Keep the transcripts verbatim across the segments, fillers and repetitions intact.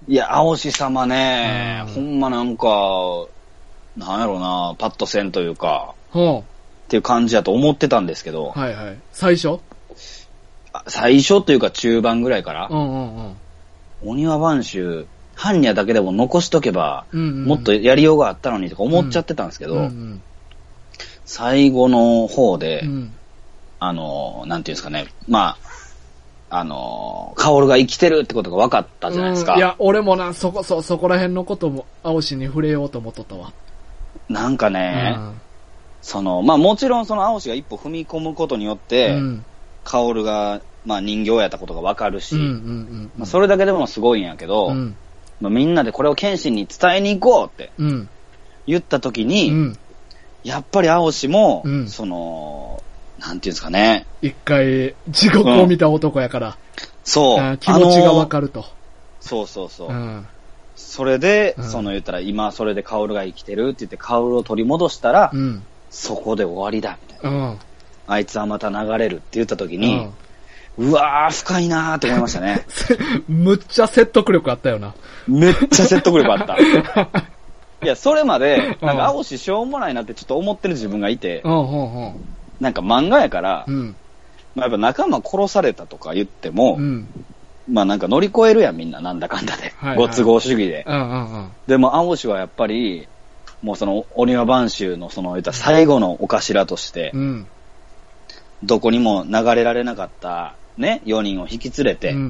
いや、青志様ね、ほんまなんか、なんやろな、パッとせんというか、 ほう。 っていう感じだと思ってたんですけど、 はいはい。最初最初というか中盤ぐらいから、 うんうんうん。 お庭番衆、般若だけでも残しとけば、 うんうんうん、 もっとやりようがあったのにとか思っちゃってたんですけど、 うんうん、 最後の方で、 うん、 あの、なんていうんですかね、まあ、あの、薫が生きてるってことが分かったじゃないですか。 うん、いや、俺もな、そこ、そ、そこら辺のことも、青志に触れようと思っとったわ。 なんかね、 うん、 その、まあもちろんその青志が一歩踏み込むことによって、うん、薫が、まあ人形やったことが分かるし、うんうんうん、まあ、それだけでもすごいんやけど、うん、まあ、みんなでこれを謙信に伝えに行こうって言った時に、うん、やっぱり青志も、うん、その、なんていうんですかね。 一回、地獄を見た男やから。うん、 そう。 気持ちが分かると。 そうそうそう。うん、それで、うん、その言ったら今それで薫が生きてるって言って薫を取り戻したら、うん、そこで終わりだみたいな、うん。あいつはまた流れるって言った時に、うん、うわー深いなーって思いましたね。 むっちゃ説得力あったよな。 めっちゃ説得力あった。いや、それまで、なんか青志しょうもないなってちょっと思ってる自分がいて、うんうんうん、なんか漫画やから、うん、まあ、やっぱ仲間殺されたとか言っても、うん、まあなんか乗り越えるやんみんななんだかんだで、はいはい、ご都合主義で、うんうんうん、でも青志はやっぱりもうそのお庭番衆のその言った最後のお頭として、うん、どこにも流れられなかったねよにんを引き連れて、うんうんうん、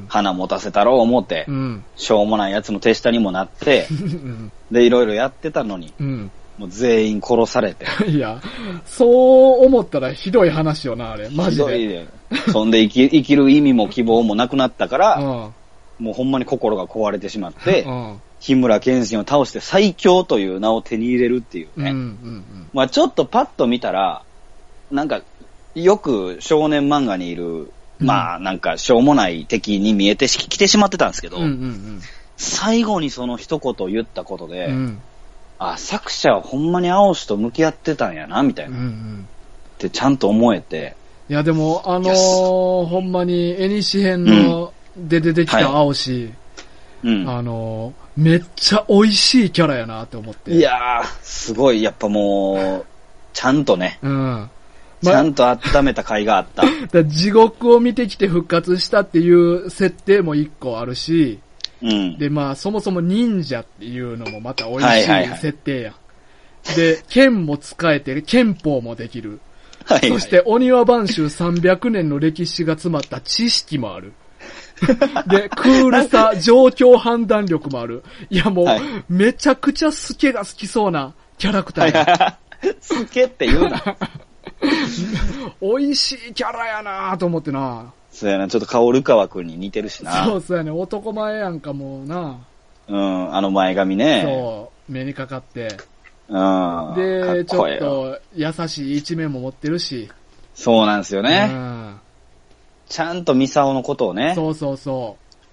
花持たせたろう思って、うん、しょうもないやつの手下にもなってでいろいろやってたのに、うん、もう全員殺されて。 いや、そう思ったらひどい話よな、あれ。マジで。ひどいで。そんで生き、生きる意味も希望もなくなったから、うん、もうほんまに心が壊れてしまって、うん、日村謙信を倒して最強という名を手に入れるっていうね。うんうんうん、まあちょっとパッと見たら、なんか、よく少年漫画にいる、うん、まあなんかしょうもない敵に見えてきてしまってたんですけど、うんうんうん、最後にその一言言ったことで、うん、あ、作者はほんまに青志と向き合ってたんやなみたいな、うんうん、ってちゃんと思えて、 いやでもあのー、ほんまに絵西編の、うん、で出てきた青志、はいうん、あのー、めっちゃ美味しいキャラやなって思って、 いやーすごいやっぱもうちゃんとね、うんま、ちゃんと温めた甲斐があった。 だ地獄を見てきて復活したっていう設定も一個あるし、うん、で、まあ、そもそも忍者っていうのもまた美味しい設定やん。はいはいはい、で、剣も使えて、剣法もできる。はいはい、そして、お庭番衆さんびゃくねんの歴史が詰まった知識もある。で、クールさ、状況判断力もある。いや、もう、はい、めちゃくちゃスケが好きそうなキャラクターや。はいはいはい、 スケって言うな。 美味しいキャラやなぁと思ってな。 そうやな、ちょっと薫川くんに似てるしな。 そうそうやね、男前やんかもうな。 うん、あの前髪ね。 そう、目にかかって。 うん。 で、ちょっと優しい一面も持ってるし。 そうなんですよね。うん。ちゃんとミサオのことをね。 そうそうそう。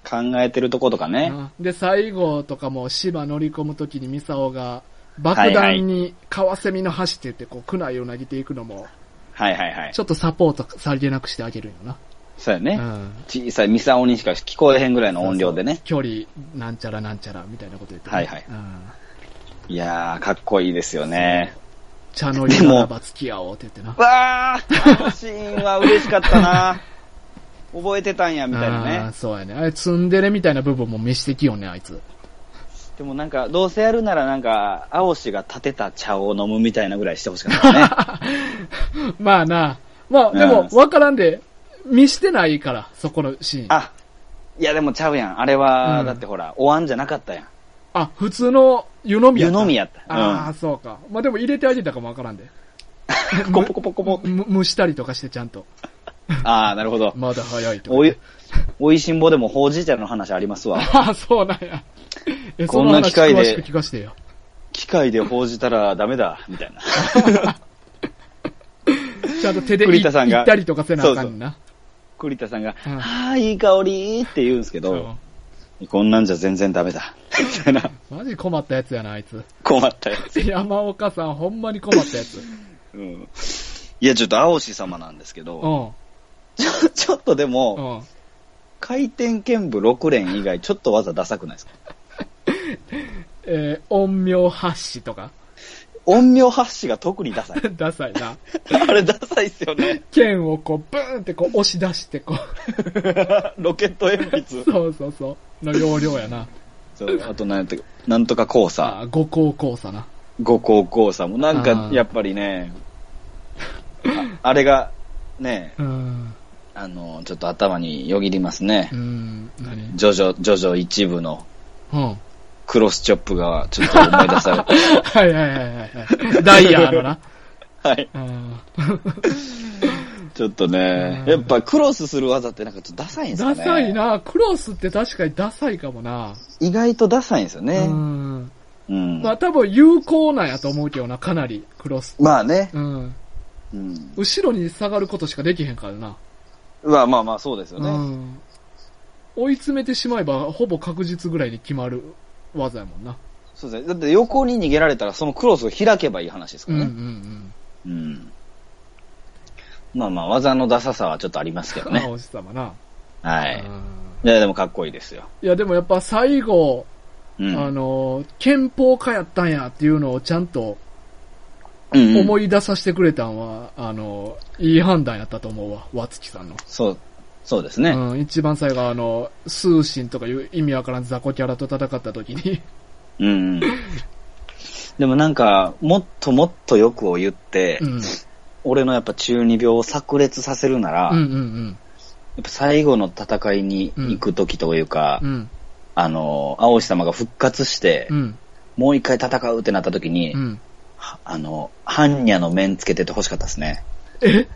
考えてるとことかね。 うん、で、最後とかも芝乗り込むときにミサオが爆弾にカワセミの橋って言ってこう、苦内を投げていくのも。はいはいはい。ちょっとサポートさりげなくしてあげるよな。 そうやね、うん。小さいミサオにしか聞こえへんぐらいの音量でね。 そうそう距離なんちゃらなんちゃらみたいなこと言って、ね。はいはい。うん、 いやー、かっこいいですよね。 茶の湯ならば付き合おうって言ってな。 わー、あのシーンは嬉しかったな。覚えてたんやみたいなね。 あそうやね。あれツンデレみたいな部分も見してきよねあいつ。 でもなんかどうせやるならなんか青志が立てた茶を飲むみたいなぐらいしてほしかったね。 まあな。まあでもわからんで。見してないから、そこのシーン。 あ、いやでもちゃうやん。あれは、うん、だってほら、お椀じゃなかったやん。 あ、普通の湯飲みやった。 湯飲みやった。 うん、ああ、そうか。まあでも入れてあげたかもわからんで。 コポコポコポ。 蒸したりとかしてちゃんと。 ああ、なるほど。 まだ早いとか、 ね。おい、おいしんぼでもほうじ茶の話ありますわ。 ああ、そうなんや。 え、こんな機械で、 聞かしてよ。 機械でほうじたらダメだ、みたいな。 ちゃんと手でいったりとかせなあかんな。そうそう栗田さんが、うん、はぁ、いい香りって言うんですけど、こんなんじゃ全然ダメだ。みたいな。 マジ困ったやつやな、あいつ。 困ったやつ。 山岡さん、ほんまに困ったやつ。 うん。いや、ちょっと青志様なんですけど、うん、ちょ、ちょっとでも、 回転剣舞ろく連以外、ちょっと技ダサくないですか？ えー、陰陽発死とか。 陰陽発死が特にダサい。 ダサいな。 あれダサいっすよね。 剣をこう、ブーンってこう押し出してこう。ロケット鉛筆。 そうそうそう。の要領やな。 そう、あとなんとか、なんとか交差。 あ、五行交差な。 五行交差もなんか、やっぱりね、あ, あれが、ね、うん、あの、ちょっと頭によぎりますね。うん、何？ジョジョ、ジョジョ一部の、うん、クロスチョップがちょっと思い出されて。 はいはいはいはい。ダイヤのな。 はい。ちょっとね、やっぱクロスする技ってなんかちょっとダサいんですかね。 ダサいな。クロスって確かにダサいかもな。 意外とダサいんですよね。うん。 うん、まあ多分有効なんやと思うけどな、かなり、クロス。 まあね。 うん。うん、後ろに下がることしかできへんからな。 まあまあまあそうですよね。うん、 追い詰めてしまえばほぼ確実ぐらいに決まる技やもんな。 そうですね。だって横に逃げられたらそのクロスを開けばいい話ですからね。うんうんうん。うん。まあまあ技のダサさはちょっとありますけどね。 おじさまな。 はい。いやでもかっこいいですよ。 いやでもやっぱ最後、うん、あの、憲法家やったんやっていうのをちゃんと思い出させてくれたんは、うんうん、あの、いい判断やったと思うわ、和月さんの。 そう、そうですね。 うん、一番最後あの、通信とかいう意味わからん雑魚キャラと戦った時に。 うん、うん。でもなんか、もっともっと欲を言って、うん、俺のやっぱ中二病を炸裂させるなら、うんうんうん、やっぱ最後の戦いに行く時というか、うんうんあの、青石様が復活して、うん、もう一回戦うってなった時に、うん、あの、般若の面つけてて欲しかったですね。 え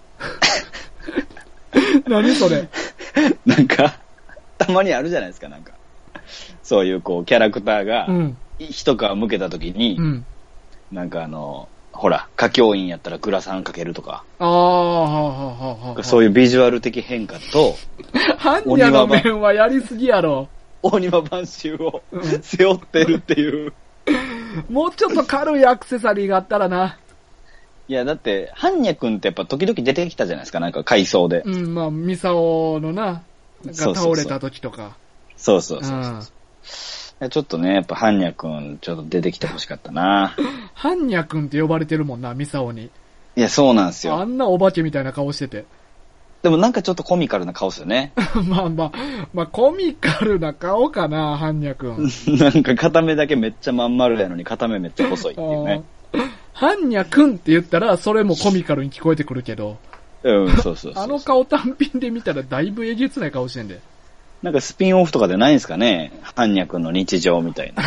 何それなんか、たまにあるじゃないですか、なんか。そういうこう、キャラクターが、一皮向けた時に、うん、なんかあの、ほら、歌教員やったらグラサンかけるとか、 あははそういうビジュアル的変化と、 般若の面はやりすぎやろ。 大庭晩秋を背負ってるっていう、 うん。もうちょっと軽いアクセサリーがあったらな。 いや、だって、般若くんってやっぱ時々出てきたじゃないですか、なんか回想で。 うん、まあ、ミサオのな、なんか倒れた時とか。 そうそうそうそうそう。ちょっとね、やっぱ般若くん、ちょっと出てきてほしかったな。 般若くんって呼ばれてるもんな、ミサオに。 いや、そうなんですよ。 あんなお化けみたいな顔してて。 でもなんかちょっとコミカルな顔ですよね。 まあまあ、まあコミカルな顔かな、般若くん。 なんか片目だけめっちゃまん丸やのに片目めっちゃ細いっていうね。 般若くんって言ったらそれもコミカルに聞こえてくるけど。 うん、そうそうそうそう。 あの顔単品で見たらだいぶえげつない顔してんで。 なんかスピンオフとかでないんですかね、般若くんの日常みたいな。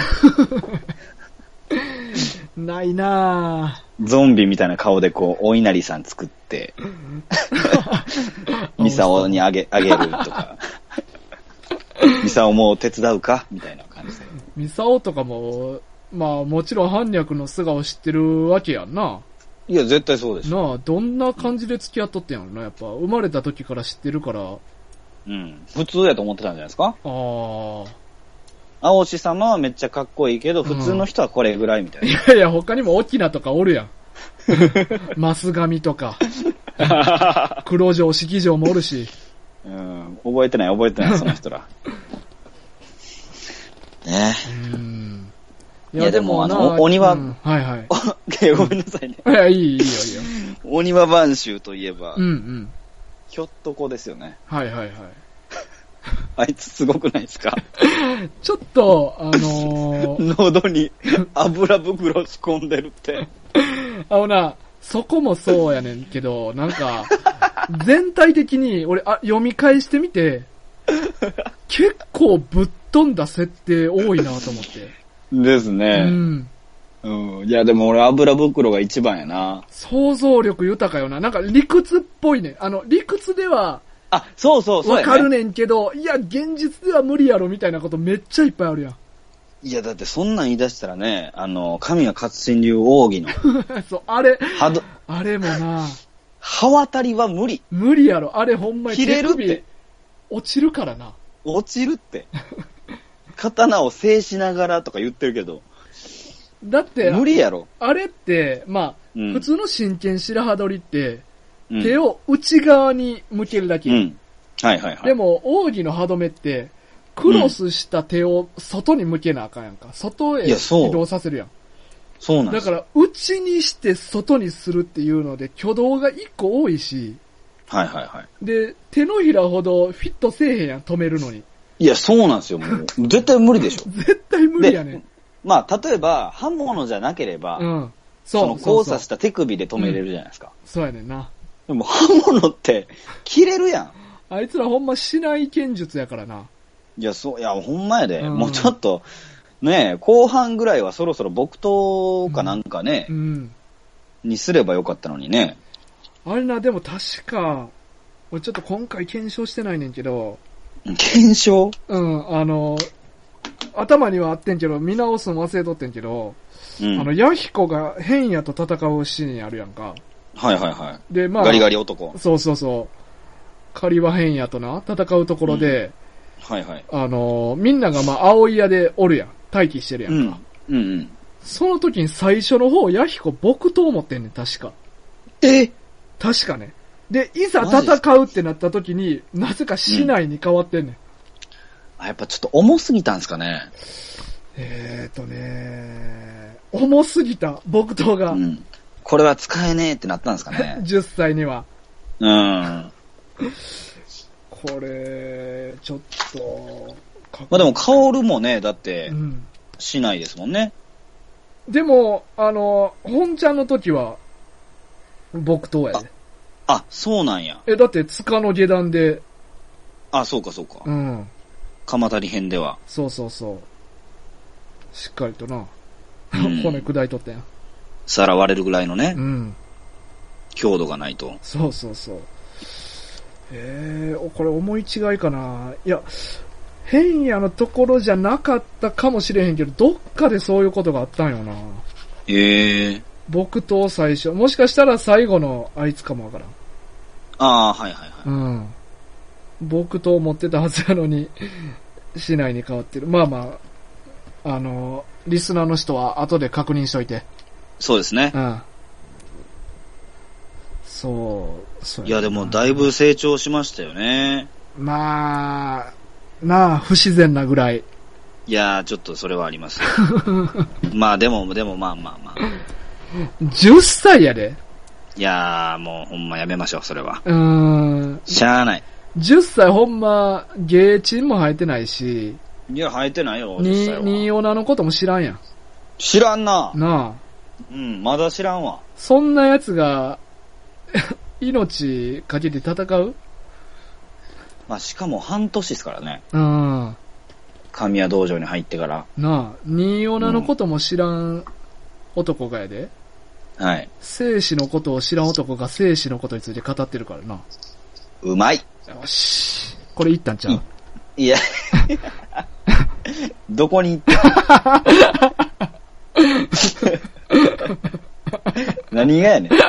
ないなぁ。 ゾンビみたいな顔でこう、お稲荷さん作って、ミサオにあげ、あげるとか、ミサオも手伝うかみたいな感じで。 ミサオとかも、まあもちろん般若の素顔知ってるわけやんな。 いや、絶対そうでしょ。 なあ、どんな感じで付き合っとってんやろな。やっぱ、生まれた時から知ってるから。 うん。普通やと思ってたんじゃないですか？ああ。 青志様はめっちゃかっこいいけど、普通の人はこれぐらいみたいな。 うん、いやいや、他にも大きなとかおるやん。マスガミとか。黒城、式城もおるし。 うん、覚えてない覚えてない、その人ら。ねえ。うん。いや、いやでも、あの、お庭、うん、 はいはい。 ごめんなさいね。 いや、いい、いいよ、いいよ。 お庭晩秋といえば、 うんうん。 ひょっとこですよね。 はいはいはい。 あいつすごくないですか？ ちょっと、あのー、喉に油袋仕込んでるって。 あのな、そこもそうやねんけど、なんか、全体的に、俺、あ、読み返してみて、結構ぶっ飛んだ設定多いなと思って。 ですね。うん。うん。いや、でも俺、油袋が一番やな。 想像力豊かよな。なんか理屈っぽいね。あの、理屈では、 あ、そうそうそう、 ね。わかるねんけど、いや、現実では無理やろみたいなことめっちゃいっぱいあるやん。 いや、だってそんなん言い出したらね、あの、神谷勝新流奥義の。 そう、あれ、あれもな、 刃渡りは無理。 無理やろ。あれほんまに切れるって。 落ちるからな。 落ちるって。刀を制しながらとか言ってるけど。 だって、 無理やろ。 あれって、まあ、うん、普通の真剣白羽取りって、うん、手を内側に向けるだけ。 うん。 はいはいはい。 でも、奥義の歯止めって、クロスした手を外に向けなあかんやんか。外へ移動させるやん。 そうなんです。 だから、内にして外にするっていうので、挙動が一個多いし。 はいはいはい。 で、手のひらほどフィットせえへんやん、止めるのに。 いや、そうなんですよ。もう、絶対無理でしょ。 絶対無理やね。 まあ、例えば、刃物じゃなければ、うん。そう。その交差した手首で止めれるじゃないですか。うん、 そうやねんな。 でも、刃物って、切れるやん。 あいつらほんま市内剣術やからな。 いや、そう、いや、ほんまやで。うん、もうちょっと、ねえ、後半ぐらいはそろそろ木刀かなんかね、うんうん、にすればよかったのにね。 あれな、でも確か、俺ちょっと今回検証してないねんけど。 検証？ うん、あの、頭にはあってんけど、見直すの忘れとってんけど、うん、あの、ヤヒコが変やと戦うシーンあるやんか。 はいはいはい。 で、まあ、 ガリガリ男。 そうそうそう。カリバ変やとな、戦うところで、 うん、はいはい。 あの、みんながまあ、青い矢でおるやん。待機してるやんか。 うん。うんうん。 その時に最初の方、ヤヒコ木刀持ってんねん、確か。 え？ 確かね。で、いざ戦うってなった時に、なぜか市内に変わってんねん。うん、 あ、やっぱちょっと重すぎたんすかね。 えーとね、重すぎた、木刀が。うん。 これは使えねえってなったんですかね。 じゅっさいには。 うん。 これ、ちょっと。 まあでも、薫もね、だって、うん、しないですもんね。 でも、あの、本ちゃんの時は、木刀やで。 あ、あ、そうなんや。 え、だって、塚の下段で。 あ、そうかそうか。 うん。 鎌足り編では。 そうそうそう。しっかりとな。うん、骨砕いとったやん。 皿割れるぐらいのね。 うん。 強度がないと。 そうそうそう。えー、これ思い違いかな。いや、変やのところじゃなかったかもしれへんけど、どっかでそういうことがあったんよな。 えー。 僕と最初。もしかしたら最後のあいつかもわからん。 ああ、はいはいはい。 うん。僕と持ってたはずやのに、市内に変わってる。まあまあ、あの、リスナーの人は後で確認しといて。 そうですね。 うん。そう、そう。 いやでもだいぶ成長しましたよね。 まあ、なあ、不自然なぐらい。 いやー、ちょっとそれはあります。まあでも、でもまあまあまあ。 じゅっさいやで。 いやー、もうほんまやめましょう、それは。 うーん。 しゃーない。 じゅっさいほんま、芸賃も生えてないし。 いや、生えてないよ、 に、におなのことも知らんやん。 知らんな。 なあ。 うん、まだ知らんわ。 そんな奴が、命かけて戦う？ まあ、しかも半年ですからね。 うん。 神谷道場に入ってから。 なあ、新オナのことも知らん男がやで。 うん、はい。 生死のことを知らん男が生死のことについて語ってるからな。 うまい。 よし。これ言ったんちゃう？ いや。どこに行って何がやねん。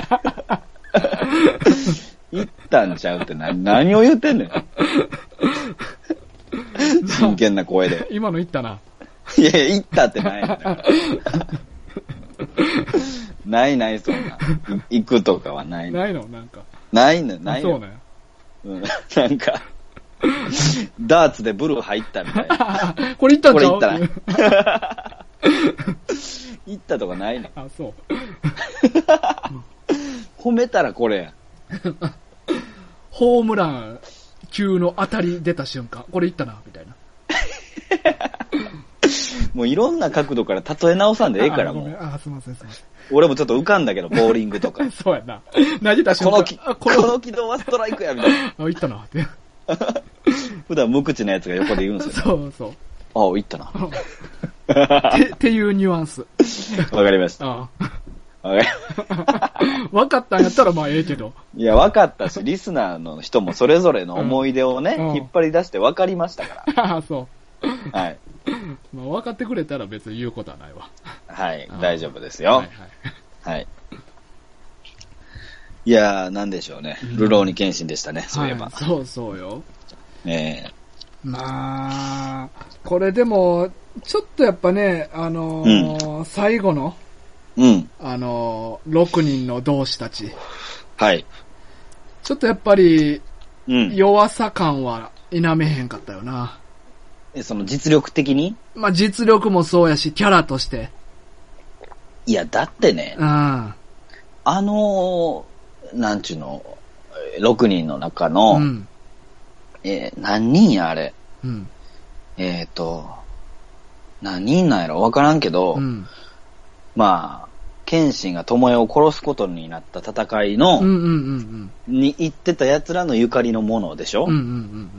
行ったんちゃうって何、何を言ってんねん。真剣な声で。 今の言ったな。 いやいや、行ったってない。ないない、そんな。行くとかはないの。 ないのなんか。 ないの、ないの。 そうね。 うん、なんか、ダーツでブルー入ったみたいな。 これ行ったんちゃう？ これ行ったな。行ったとかないの。 あ、そう。 褒めたらこれや。 ホームラン級の当たり出た瞬間、これいったなみたいな。 もういろんな角度から例え直さんでええからもう。 あ、すみませんすみません。 俺もちょっと浮かんだけど、ボーリングとか。 そうやな。投げた瞬間。 このき、この軌道はストライクやみたいな。 あ、いったなって。 普段無口なやつが横で言うんですよ、 ね。そうそう。あ、いったな。 って、っていうニュアンス。 わかりました。 ああ分かったんやったらまあええけど。 いや、分かったし、リスナーの人もそれぞれの思い出をね、うん、引っ張り出して分かりましたから。 ああ、そう。 はい。 まあ分かってくれたら別に言うことはないわ。 はい、大丈夫ですよ。 はい、はい。 はい。いやー、なんでしょうね。ルローニケンシンでしたね、そういえば。 はい、そうそうよ。 ええー。 まあ、これでも、ちょっとやっぱね、あのーうん、最後の、 うん。 あのー、ろくにんの同志たち。 はい。 ちょっとやっぱり、 うん、弱さ感は否めへんかったよな。 え、その実力的に？ まあ、実力もそうやし、キャラとして。 いや、だってね、 うん、あの、なんちゅうの、ろくにんの中の、うん、えー、何人やあれ。うん、えっ、ー、と、何人なんやろわからんけど、うん、まあ、謙信が巴を殺すことになった戦いの、うんうんうんうん、に行ってた奴らのゆかりのものでしょ、うんうんうんうん、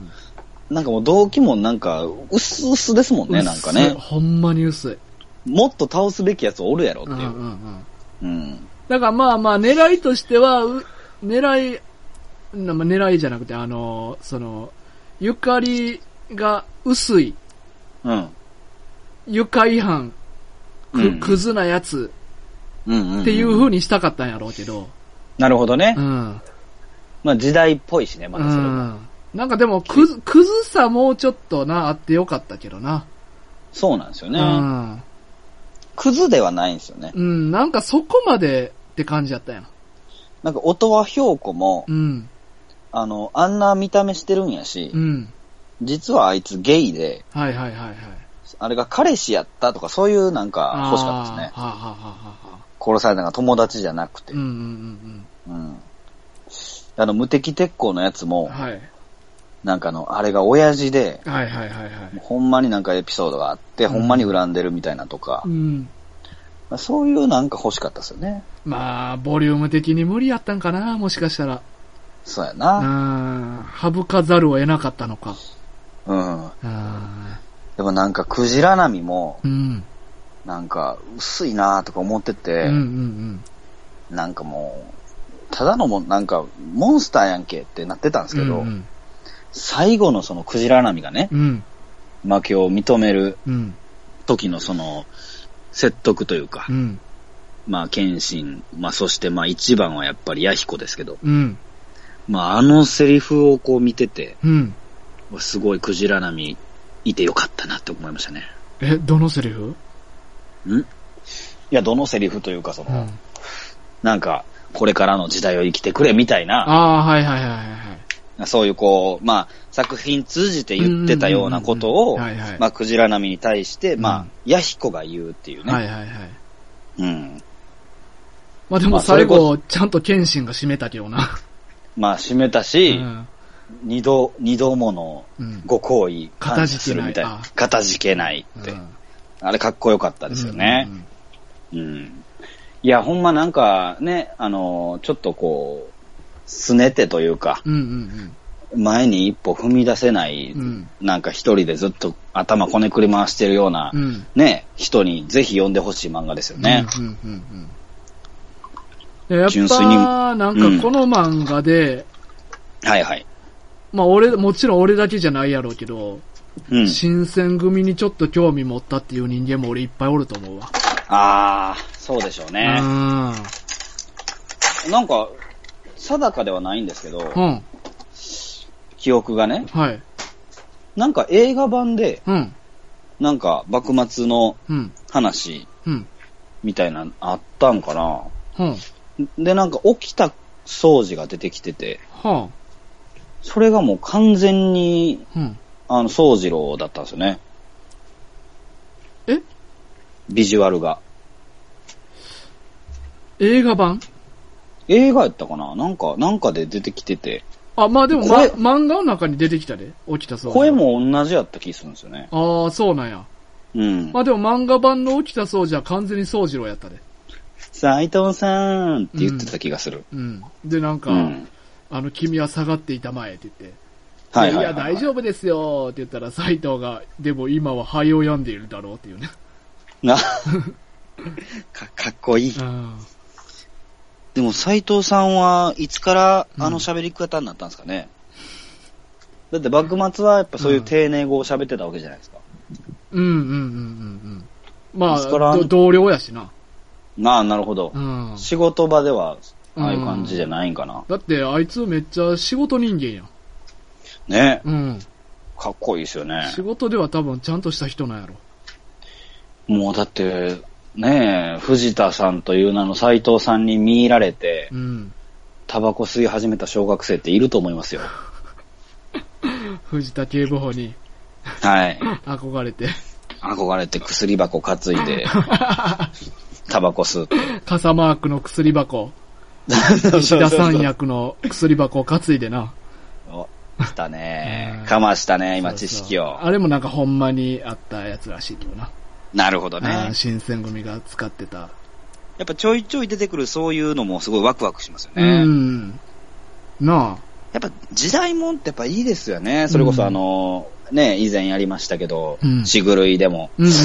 なんかもう動機もなんか、薄々ですもんね、なんかね。 ほんまに薄い。もっと倒すべき奴おるやろっていう。うんうんうんうん、だからまあまあ、狙いとしては、狙い、狙いじゃなくて、あの、その、ゆかりが薄い。うん。愉快犯、く、うん、クズなやつ、うんうんうん、っていう風にしたかったんやろうけど。 なるほどね。うん。まあ時代っぽいしね、まだそれも。うん。 なんかでも、クズ、クズさもうちょっとな、あってよかったけどな。 そうなんですよね。うん。クズではないんですよね。 うん、なんかそこまでって感じやったやん。 なんか音羽氷子も、うん。あの、あんな見た目してるんやし、うん。実はあいつゲイで、はいはいはいはい。あれが彼氏やったとかそういうなんか欲しかったですね。はあはあはあはあ、殺されたのが友達じゃなくて。うんうんうんうん。うん。あの、無敵鉄鋼のやつも、はい。なんかの、あれが親父で、はいはいはいはい。ほんまになんかエピソードがあって、うん、ほんまに恨んでるみたいなとか、うん。そういうなんか欲しかったですよね。 まあ、ボリューム的に無理やったんかな、もしかしたら。 そうやな。 うん。省かざるを得なかったのか。 うん。うん。でもなんかクジラ波も、うん、なんか薄いなとか思ってて、うんうんうん、なんかもう、ただのもなんかモンスターやんけってなってたんですけど、うんうん、最後のそのクジラ波がね、うん、負けを認める時のその説得というか、うん、まあ謙信、まあそしてまあ一番はやっぱり弥彦ですけど、うん、まああのセリフをこう見てて、うん、すごいクジラ波いてよかったなって思いましたね。 え、どのセリフ？ ん？いや、どのセリフというか、その、うん、なんか、これからの時代を生きてくれみたいな。 ああ、はいはいはいはい。 そういうこう、まあ、作品通じて言ってたようなことを、まあ、クジラ波に対して、まあ、弥彦が言うっていうね。はいはいはい。 うん。まあでも最後、ちゃんと謙信が締めたけどな。 まあ、締めたし、うん二度、二度ものご行為感謝するみたいな。かたじけないって、うん。あれかっこよかったですよね。うん、うんうん。いや、ほんまなんかね、あの、ちょっとこう、すねてというか、うんうんうん、前に一歩踏み出せない、うん、なんか一人でずっと頭こねくり回してるような、うん、ね、人にぜひ読んでほしい漫画ですよね。うんうんうんうん、やっぱ、なんかこの漫画で、 うん、はいはい。 まあ俺、もちろん俺だけじゃないやろうけど、うん、新選組にちょっと興味持ったっていう人間も俺いっぱいおると思うわ。 ああ、そうでしょうね。うん。なんか、定かではないんですけど、うん、記憶がね、はい。なんか映画版で、うん、なんか幕末の話、うん、みたいなのあったんかな。うん、で、なんか起きた掃除が出てきてて、はあそれがもう完全に、うん、あの、宗次郎だったんですよね。 え？ ビジュアルが。 映画版？ 映画やったかななんか、なんかで出てきてて。 あ、まあでも、ま、漫画の中に出てきたで。起きた宗次郎。 声も同じやった気するんですよね。 ああ、そうなんや。うん。まあでも漫画版の起きた宗次は完全に宗次郎やったで。 斉藤さんって言ってた気がする。 うん。うん、で、なんか、うんあの、君は下がっていたまえって言って。はいはいはいはい、いや、大丈夫ですよって言ったら、斉藤が、でも今は肺を病んでいるだろうっていうね。 なか、かっこいい。うん、でも斉藤さんはいつからあの喋り方になったんですかね、うん、だって幕末はやっぱそういう丁寧語を喋ってたわけじゃないですか。 うんうんうんうんうん。まあ、同僚やしな。 ああ、なるほど、うん。仕事場では、ああいう感じじゃないんかな、うん。 だってあいつめっちゃ仕事人間やん。 ね。うん。かっこいいですよね。 仕事では多分ちゃんとした人なんやろ。 もうだって、ねえ、藤田さんという名の斉藤さんに見入られて、うん。タバコ吸い始めた小学生っていると思いますよ。 藤田警部補に。 はい。 憧れて。 憧れて薬箱担いで、タバコ吸って。 傘マークの薬箱。石田三役の薬箱を担いでな。 お、来たね。かましたね、今知識を。そうそうあれもなんかほんまにあったやつらしいけどな。 なるほどね。 新選組が使ってた。 やっぱちょいちょい出てくるそういうのもすごいワクワクしますよね。うん。 なあ。 やっぱ時代もんってやっぱいいですよね。それこそあの、うん、ね、以前やりましたけど、うん、しぐるいでも、うんうんうん、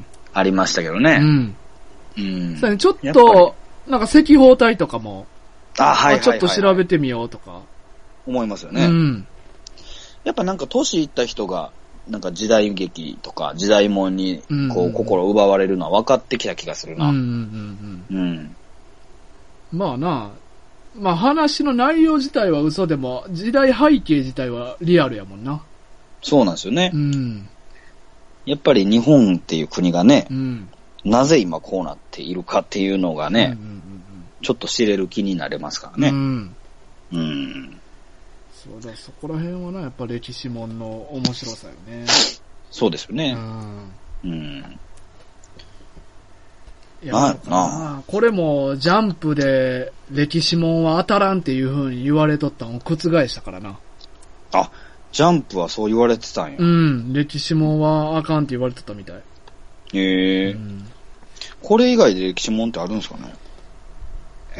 ありましたけどね。うん。 うん。そうね、ちょっと、なんか赤報隊とかも、 あ、はいはいはい、はい。 ちょっと調べてみようとか。 思いますよね。うん。やっぱなんか年いった人が、なんか時代劇とか時代もんにこう心奪われるのは分かってきた気がするな。うんうんうんうん。うん。 まあな、まあ話の内容自体は嘘でも時代背景自体はリアルやもんな。 そうなんですよね。うん。やっぱり日本っていう国がね、うん、なぜ今こうなっているかっていうのがね、うんうんうんうん、ちょっと知れる気になれますからね。うん。うん。 そうだ、そこら辺はな、やっぱ歴史もんの面白さよね。 そうですよね。うん。うん。 いや、ななこれもジャンプで歴史もんは当たらんっていう風に言われとったのを覆したからな。 あ、ジャンプはそう言われてたんや。 うん、歴史もんはあかんって言われてたみたい。 へえ、うん。これ以外で歴史もんってあるんですかね？ え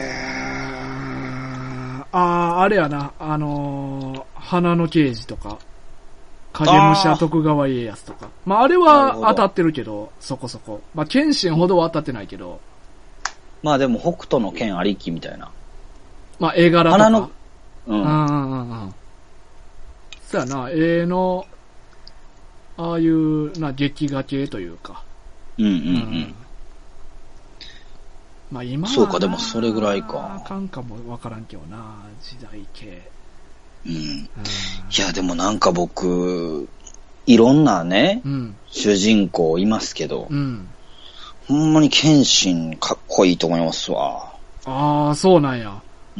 ー、あー、あれやな、あのー、花の刑事とか、影武者徳川家康とか。まあ、あれは当たってるけど、そこそこ。まあ、謙信ほどは当たってないけど。 まあでも、北斗の剣ありきみたいな。 まあ、絵柄とか。花の、 うん。うんうんうんうん。そうやな、絵の、ああいう、な、劇画系というか。 うんうんうん。うん、 まあ今はそうか、でもそれぐらいか。 あかんかもわからんけどな、時代系。 うん。うん、いや、でもなんか僕、いろんなね、うん、主人公いますけど、うん、ほんまに謙信かっこいいと思いますわ。 ああ、そうなんや。 うん、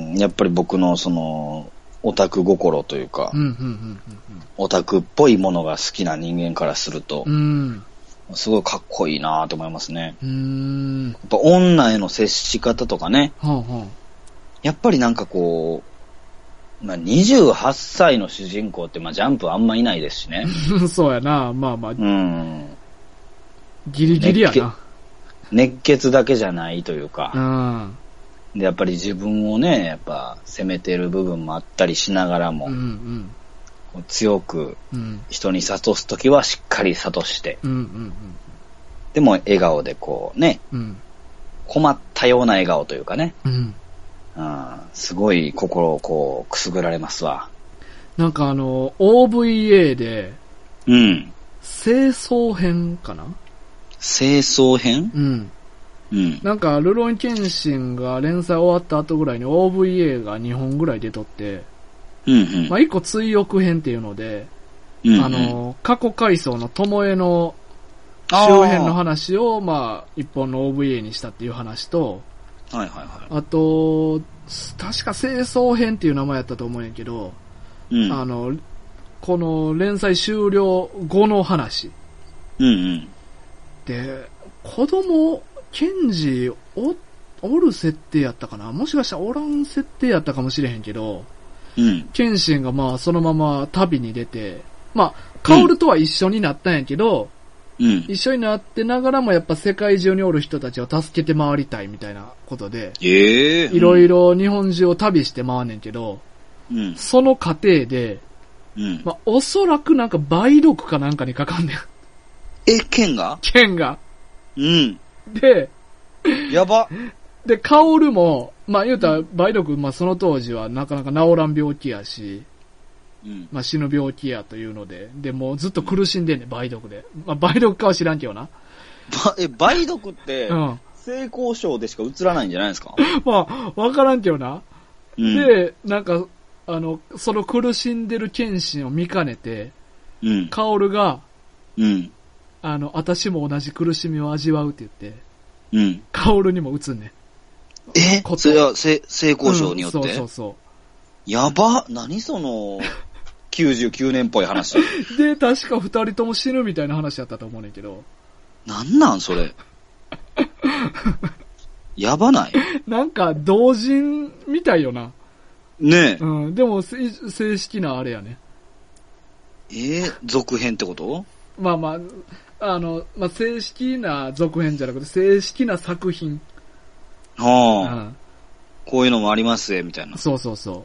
やっぱり僕のその、オタク心というか、オタクっぽいものが好きな人間からすると、うん、すごいかっこいいなと思いますね。うーん、やっぱ女への接し方とかね、はあはあ、やっぱりなんかこう、まあ、にじゅうはっさいの主人公って、まあ、ジャンプあんまいないですしね。 そうやな、まあまあ。うん。ギリギリやな。 熱血だけじゃないというか。うん。で、やっぱり自分をね、やっぱ責めてる部分もあったりしながらも、うんうん、強く人に諭すときはしっかり諭して、うんうんうん、でも笑顔でこうね、うん、困ったような笑顔というかね、うんうん、すごい心をこうくすぐられますわ。 なんかあの オーブイエー で、 うん、 清掃編かな？ 清掃編？ うん。うん、なんかルロンケンシンが連載終わった後ぐらいに オーブイエー がにほんぐらい出とって、うんうん、まあいっこ追憶編っていうので、うんうん、あの過去回想の巴の周辺の話をまあ一本の オーブイエー にしたっていう話と、 はいはいはい。 あと、確か清掃編っていう名前やったと思うんやけど、うん、あの、この連載終了後の話。 うんうん、 で、子供、ケンジお、おる設定やったかな？もしかしたらおらん設定やったかもしれへんけど、うん、ケンシンがまあそのまま旅に出て、まあ、カオルとは一緒になったんやけど、うん、一緒になってながらもやっぱ世界中におる人たちを助けて回りたいみたいなことで、 えー、 いろいろ日本中を旅して回んねんけど、うん、その過程で、うん、まあ、おそらくなんか梅毒かなんかにかかんねん。 え、剣が？ 剣が。 うん。 で、 やば。 で、カオルも、まあ言うたら梅毒、まあその当時はなかなか治らん病気やし、うん、まあ死ぬ病気やというので、で、もうずっと苦しんでんねん、梅毒で。まあ梅毒かは知らんけどな。 ば、え、梅毒って、うん、性交渉でしか映らないんじゃないですか？ まあ、わからんけどな。うん、で、なんか、あの、その苦しんでる謙信を見かねて、うん、カオルが、うん、あの、私も同じ苦しみを味わうって言って、うん、カオルにも打つんねん。 え？それは性、性交渉によって、うん、 そうそうそう。 やば、何その、 きゅうじゅうきゅうねんっぽい話。 で、確か二人とも死ぬみたいな話やったと思うねんけど。 なんなんそれ。やばない？ なんか、同人みたいよな。 ねえ。 うん。でも、正式なあれやね。 えー、続編ってこと？ まあまあ、あの、まあ、正式な続編じゃなくて、正式な作品。 はあ。うん、こういうのもありますみたいな。 そうそうそう。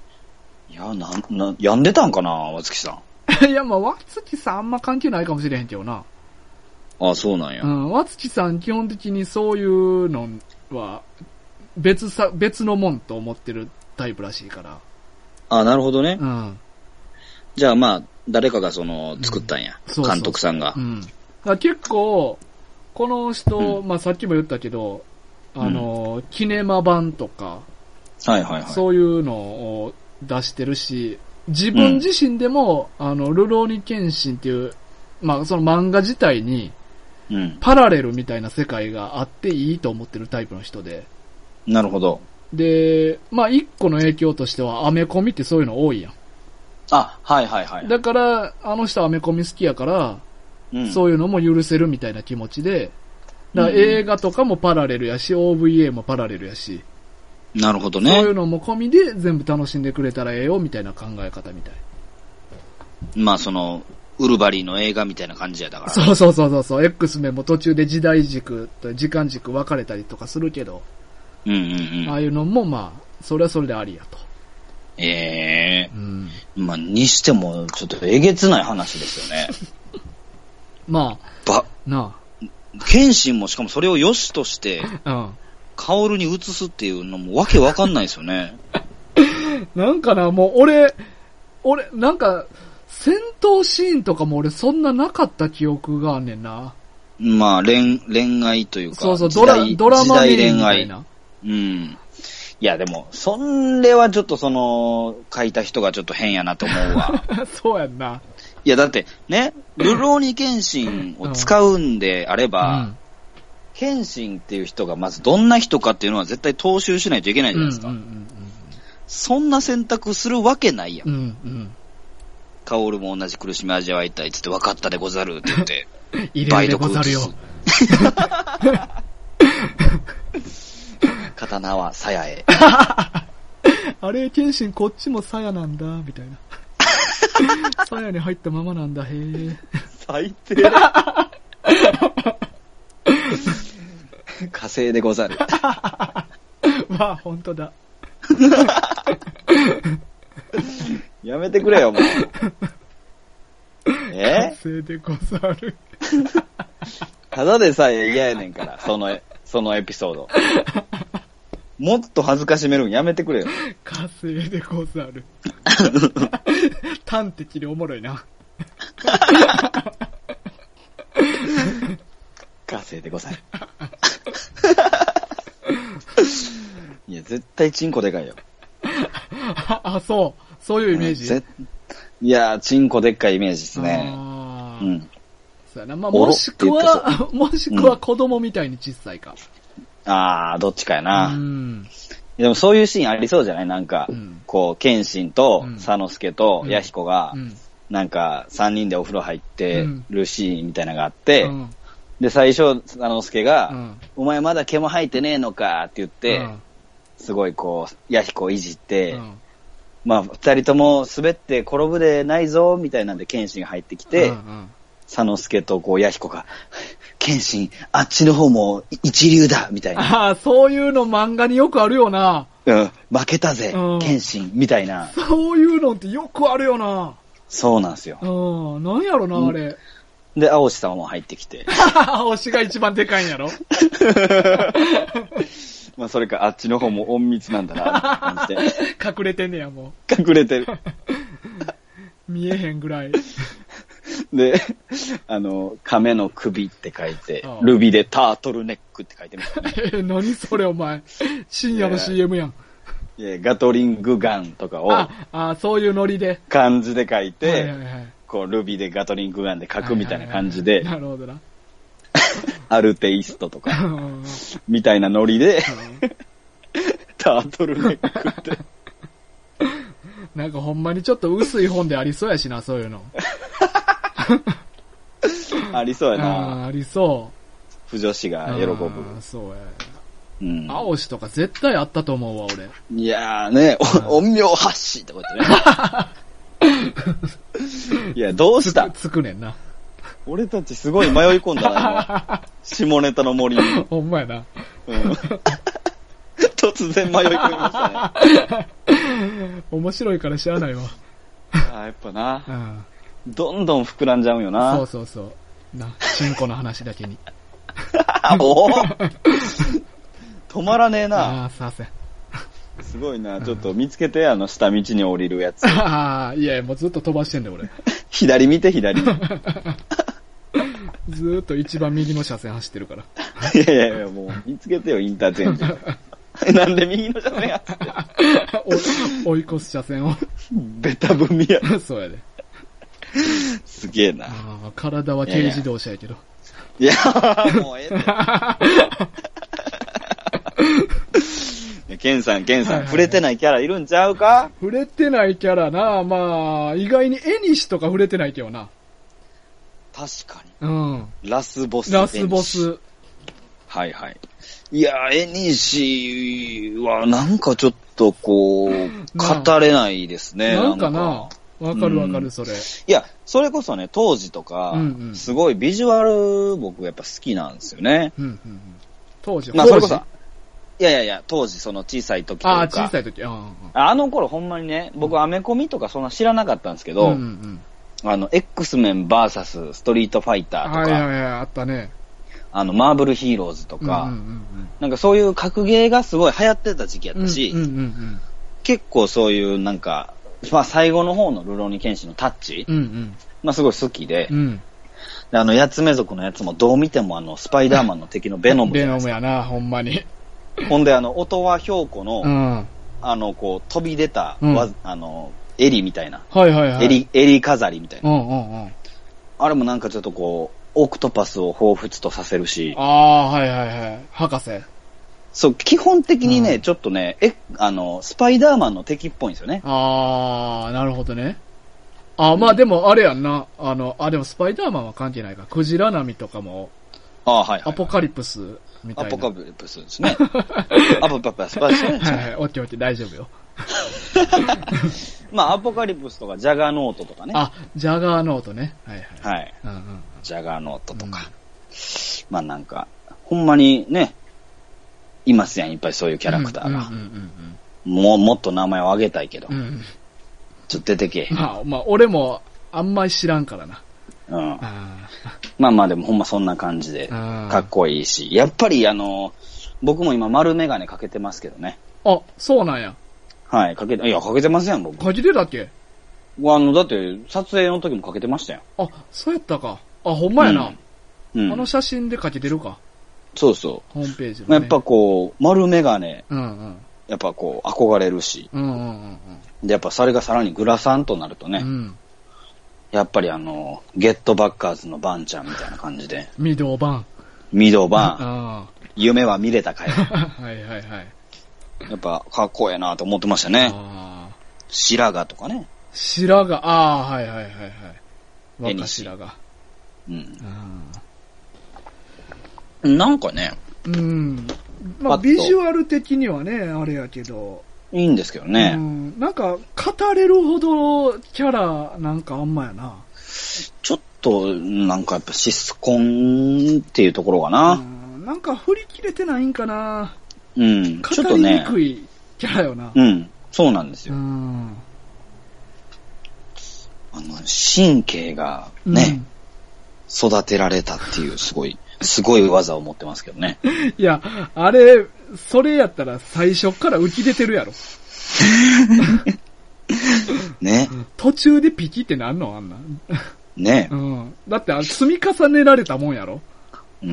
いや、な、な、病んでたんかな、わつきさん。いや、まあ、わつきさんあんま関係ないかもしれへんけどな。 ああ、そうなんや。 うん。わつきさん基本的にそういうのは、別さ、別のもんと思ってるタイプらしいから。 ああ、なるほどね。 うん。 じゃあまあ、誰かがその、作ったんや。うん、そうそうそう監督さんが。 うん。だから結構、この人、うん、まあさっきも言ったけど、あの、うん、キネマ版とか、 はいはいはい。 そういうのを出してるし、自分自身でも、うん、あの、ルローニケンシンっていう、まあその漫画自体に、うん、パラレルみたいな世界があっていいと思ってるタイプの人で。 なるほど。 で、まあ一個の影響としてはアメコミってそういうの多いやん。 あ、はいはいはい。 だから、あの人アメコミ好きやから、うん、そういうのも許せるみたいな気持ちで、だから映画とかもパラレルやし、オーブイエー もパラレルやし。 なるほどね。 そういうのも込みで全部楽しんでくれたらええよみたいな考え方みたい。 まあその、ウルバリンの映画みたいな感じやだから。 そうそうそうそう。X メンも途中で時代軸と時間軸分かれたりとかするけど。 うんうんうん。 ああいうのもまあ、それはそれでありやと。 ええー。うん。まあ、にしても、ちょっとえげつない話ですよね。 まあ。 ば、 なあ。謙信もしかもそれを良しとして、うん。カオルに移すっていうのもわけわかんないですよね。 なんかな、もう俺、俺、なんか、戦闘シーンとかも俺そんななかった記憶があんねんな。 まあ、恋、恋愛というか。 そうそう、ドラ、ドラマメインみたいな。 うん。いや、でも、それはちょっとその、書いた人がちょっと変やなと思うわ。 そうやんな。 いや、だって、ね、ルローニケンシンを使うんであれば、うん、ケンシンっていう人がまずどんな人かっていうのは絶対踏襲しないといけないじゃないですか。うんうんうんうん、そんな選択するわけないやん。うんうん、カオルも同じ苦しみ味わいたいっつって分かったでござるって言って、 入れるでござるよ。 刀は鞘へ。 あれ、ケンシンこっちも鞘なんだ、みたいな。鞘に入ったままなんだ、へえ。 最低。火星でござる。 まあ、ほんとだ。 やめてくれよ、もう。え？ 火星でござる。 ただでさえ嫌やねんから、その、そのエピソード。もっと恥ずかしめるんやめてくれよ。 火星でござる。端的におもろいな。 火星でござる。いや、絶対チンコでかいよ。 あ、そう。そういうイメージ、 うん、いや、チンコでっかいイメージですね。 あうん。 そうやな。まあ、もしくは、もしくは子供みたいに小さいか。 うん、ああ、どっちかやな。うん。でもそういうシーンありそうじゃないなんか、うん、こう、謙信と、佐之助と、弥彦が、うん、なんか、三人でお風呂入ってるシーンみたいなのがあって、うん、で、最初、佐之助が、うん、お前まだ毛も生えてねえのかって言って、うん、すごいこう、弥彦をいじって、うん、まあ、二人とも滑って転ぶでないぞ、みたいなんで謙信が入ってきて、うんうん、佐之助とこう、弥彦が、謙信、あっちの方も一流だみたいな。 ああ、そういうの漫画によくあるよな。 うん、負けたぜ、うん、謙信、みたいな。 そういうのってよくあるよな。 そうなんですよ。 うん、なんやろな、あれ。 で、青志さんも入ってきて。 青志が一番でかいんやろまあ、それか、あっちの方も隠密なんだな、感じで。 隠れてんねや、もう。隠れてる。 見えへんぐらい。 で、あの、亀の首って書いて、ああルビでタートルネックって書いてます、ね。 え、何それお前。深夜の シーエム やん。 いや、ガトリングガンとかを、 ああ、そういうノリで。 漢字で書いて、 はいはいはい、 こう、ルビでガトリングガンで書くみたいな感じで、 はいはいはい、なるほどな。 アルテイストとか、みたいなノリで、タートルネックって。 なんかほんまにちょっと薄い本でありそうやしな、そういうの。 ありそうやな。 あ, ありそう。 不女子が喜ぶ。 そうや。 うん。 青しとか絶対あったと思うわ、俺。 いやーね、陰陽発信ってことね。いや、どうしたつ, つくねんな。 俺たちすごい迷い込んだな、下ネタの森に。 ほんまやな。 うん、突然迷い込みましたね。 面白いから知らないわ。 あ、やっぱな、うん。どんどん膨らんじゃうよな。 そうそうそう。な、チンコの話だけに。 お止まらねえな。 ああ、すいません。 すごいな。ちょっと見つけて、あの、下道に降りるやつ。 ああ、いや、もうずっと飛ばしてんだよ、俺。 左見て、左。ずーっと一番右の車線走ってるから。 いやいやいや、もう見つけてよ、インターチェンジ。なんで右の車線走って追い越す車線を。 ベタ踏みや。 そうやで。 すげえな。 あ、体は軽自動車やけど。 いや、もうええケンさん、ケンさん、はいはいはい、触れてないキャラいるんちゃうか？ 触れてないキャラな、まあ、意外にエニシとか触れてないけどな。 確かに。うん。 ラスボス。 ラスボス。 はいはい。いや、エニシはなんかちょっとこう、語れないですね。 なんかな。わかるわかる、それ。いや、それこそね、当時とか、うんうん、すごいビジュアル、僕やっぱ好きなんですよね。 うんうんうん、当時、 まあ、それこそ、いやいやいや、当時、その小さい時とか。 ああ、小さい時、うんうん、 あの頃ほんまにね、僕アメコミとかそんな知らなかったんですけど、うんうんうん、あの、X メン ブイエス ストリートファイターとか、 はいはいはい、あったね。 あの、マーブルヒーローズとか、うんうんうん、なんかそういう格ゲーがすごい流行ってた時期やったし、うんうんうんうん、結構そういうなんか、まあ最後の方のルローニケンシンのタッチ、うんうん、まあすごい好きで、うん、であの、ヤツメ族のやつもどう見てもあの、スパイダーマンの敵のベノムベノムやな、ほんまに。 ほんであの、オトワヒョウコの、うん、あの、こう、飛び出た、うん、あの、襟みたいな。 はいはいはい。 襟、襟飾りみたいな。 うんうんうん。 あれもなんかちょっとこう、オクトパスを彷彿とさせるし。 ああ、はいはいはい。博士。 そう、基本的にね、うん、ちょっとね、え、あの、スパイダーマンの敵っぽいんですよね。 あー、なるほどね。あ、まあでもあれやんな。あの、あ、でもスパイダーマンは関係ないか。クジラナミとかも、 あはいはい、はい。 アポカリプスみたいな。 アポカリプスですね。アポカリプス、はいはい、 オッケーオッケー、大丈夫よ。 まあ、アポカリプスとか、ジャガーノートとかね。 あ、ジャガーノートね。はいはい。 はい。うんうん、ジャガーノートとか。うん、まあなんか、ほんまにね、いますやん、いっぱいそういうキャラクターが。うんうんうんうん、もう、もっと名前を挙げたいけど。うん、ちょっと出てけ。 まあ、まあ、俺もあんまり知らんからな。 うん。あまあまあでもほんまそんな感じで、かっこいいし。やっぱりあの、僕も今丸メガネかけてますけどね。 あ、そうなんや。 はい、かけて、いや、かけてますやん、僕。 かけてたっけ？ あの、だって、撮影の時もかけてましたよ。 あ、そうやったか。あ、ほんまやな。うん。あの写真でかけてるか。 そうそう。 ホームページ、 ね。やっぱこう、丸メガネ。うんうん。やっぱこう、憧れるし。うんうんうんうん。で、やっぱそれがさらにグラサンとなるとね。うん。やっぱりあの、ゲットバッカーズのバンちゃんみたいな感じで。 ミドバン。 ミドバン。夢は見れたかよ。 はいはいはい。 やっぱかっこええなと思ってましたね。白髪とかね。 白髪、ああ、はいはいはいはい。若白髪。うん。 なんかね。 うん。まあ、ビジュアル的にはね、あれやけど。 いいんですけどね。 うん。なんか、語れるほどキャラなんかあんまやな。 ちょっと、なんかやっぱシスコンっていうところかな。うん。 なんか振り切れてないんかな。 うん。ちょっとね。 語りにくいキャラよな。 うん。そうなんですよ。うん。あの、神経がね、うん、育てられたっていう、すごい、すごい技を持ってますけどね。 いや、あれ、それやったら最初から浮き出てるやろ。 ね。 途中でピキってなんのあんな。 ね。 うん。だって、積み重ねられたもんやろ。 うん。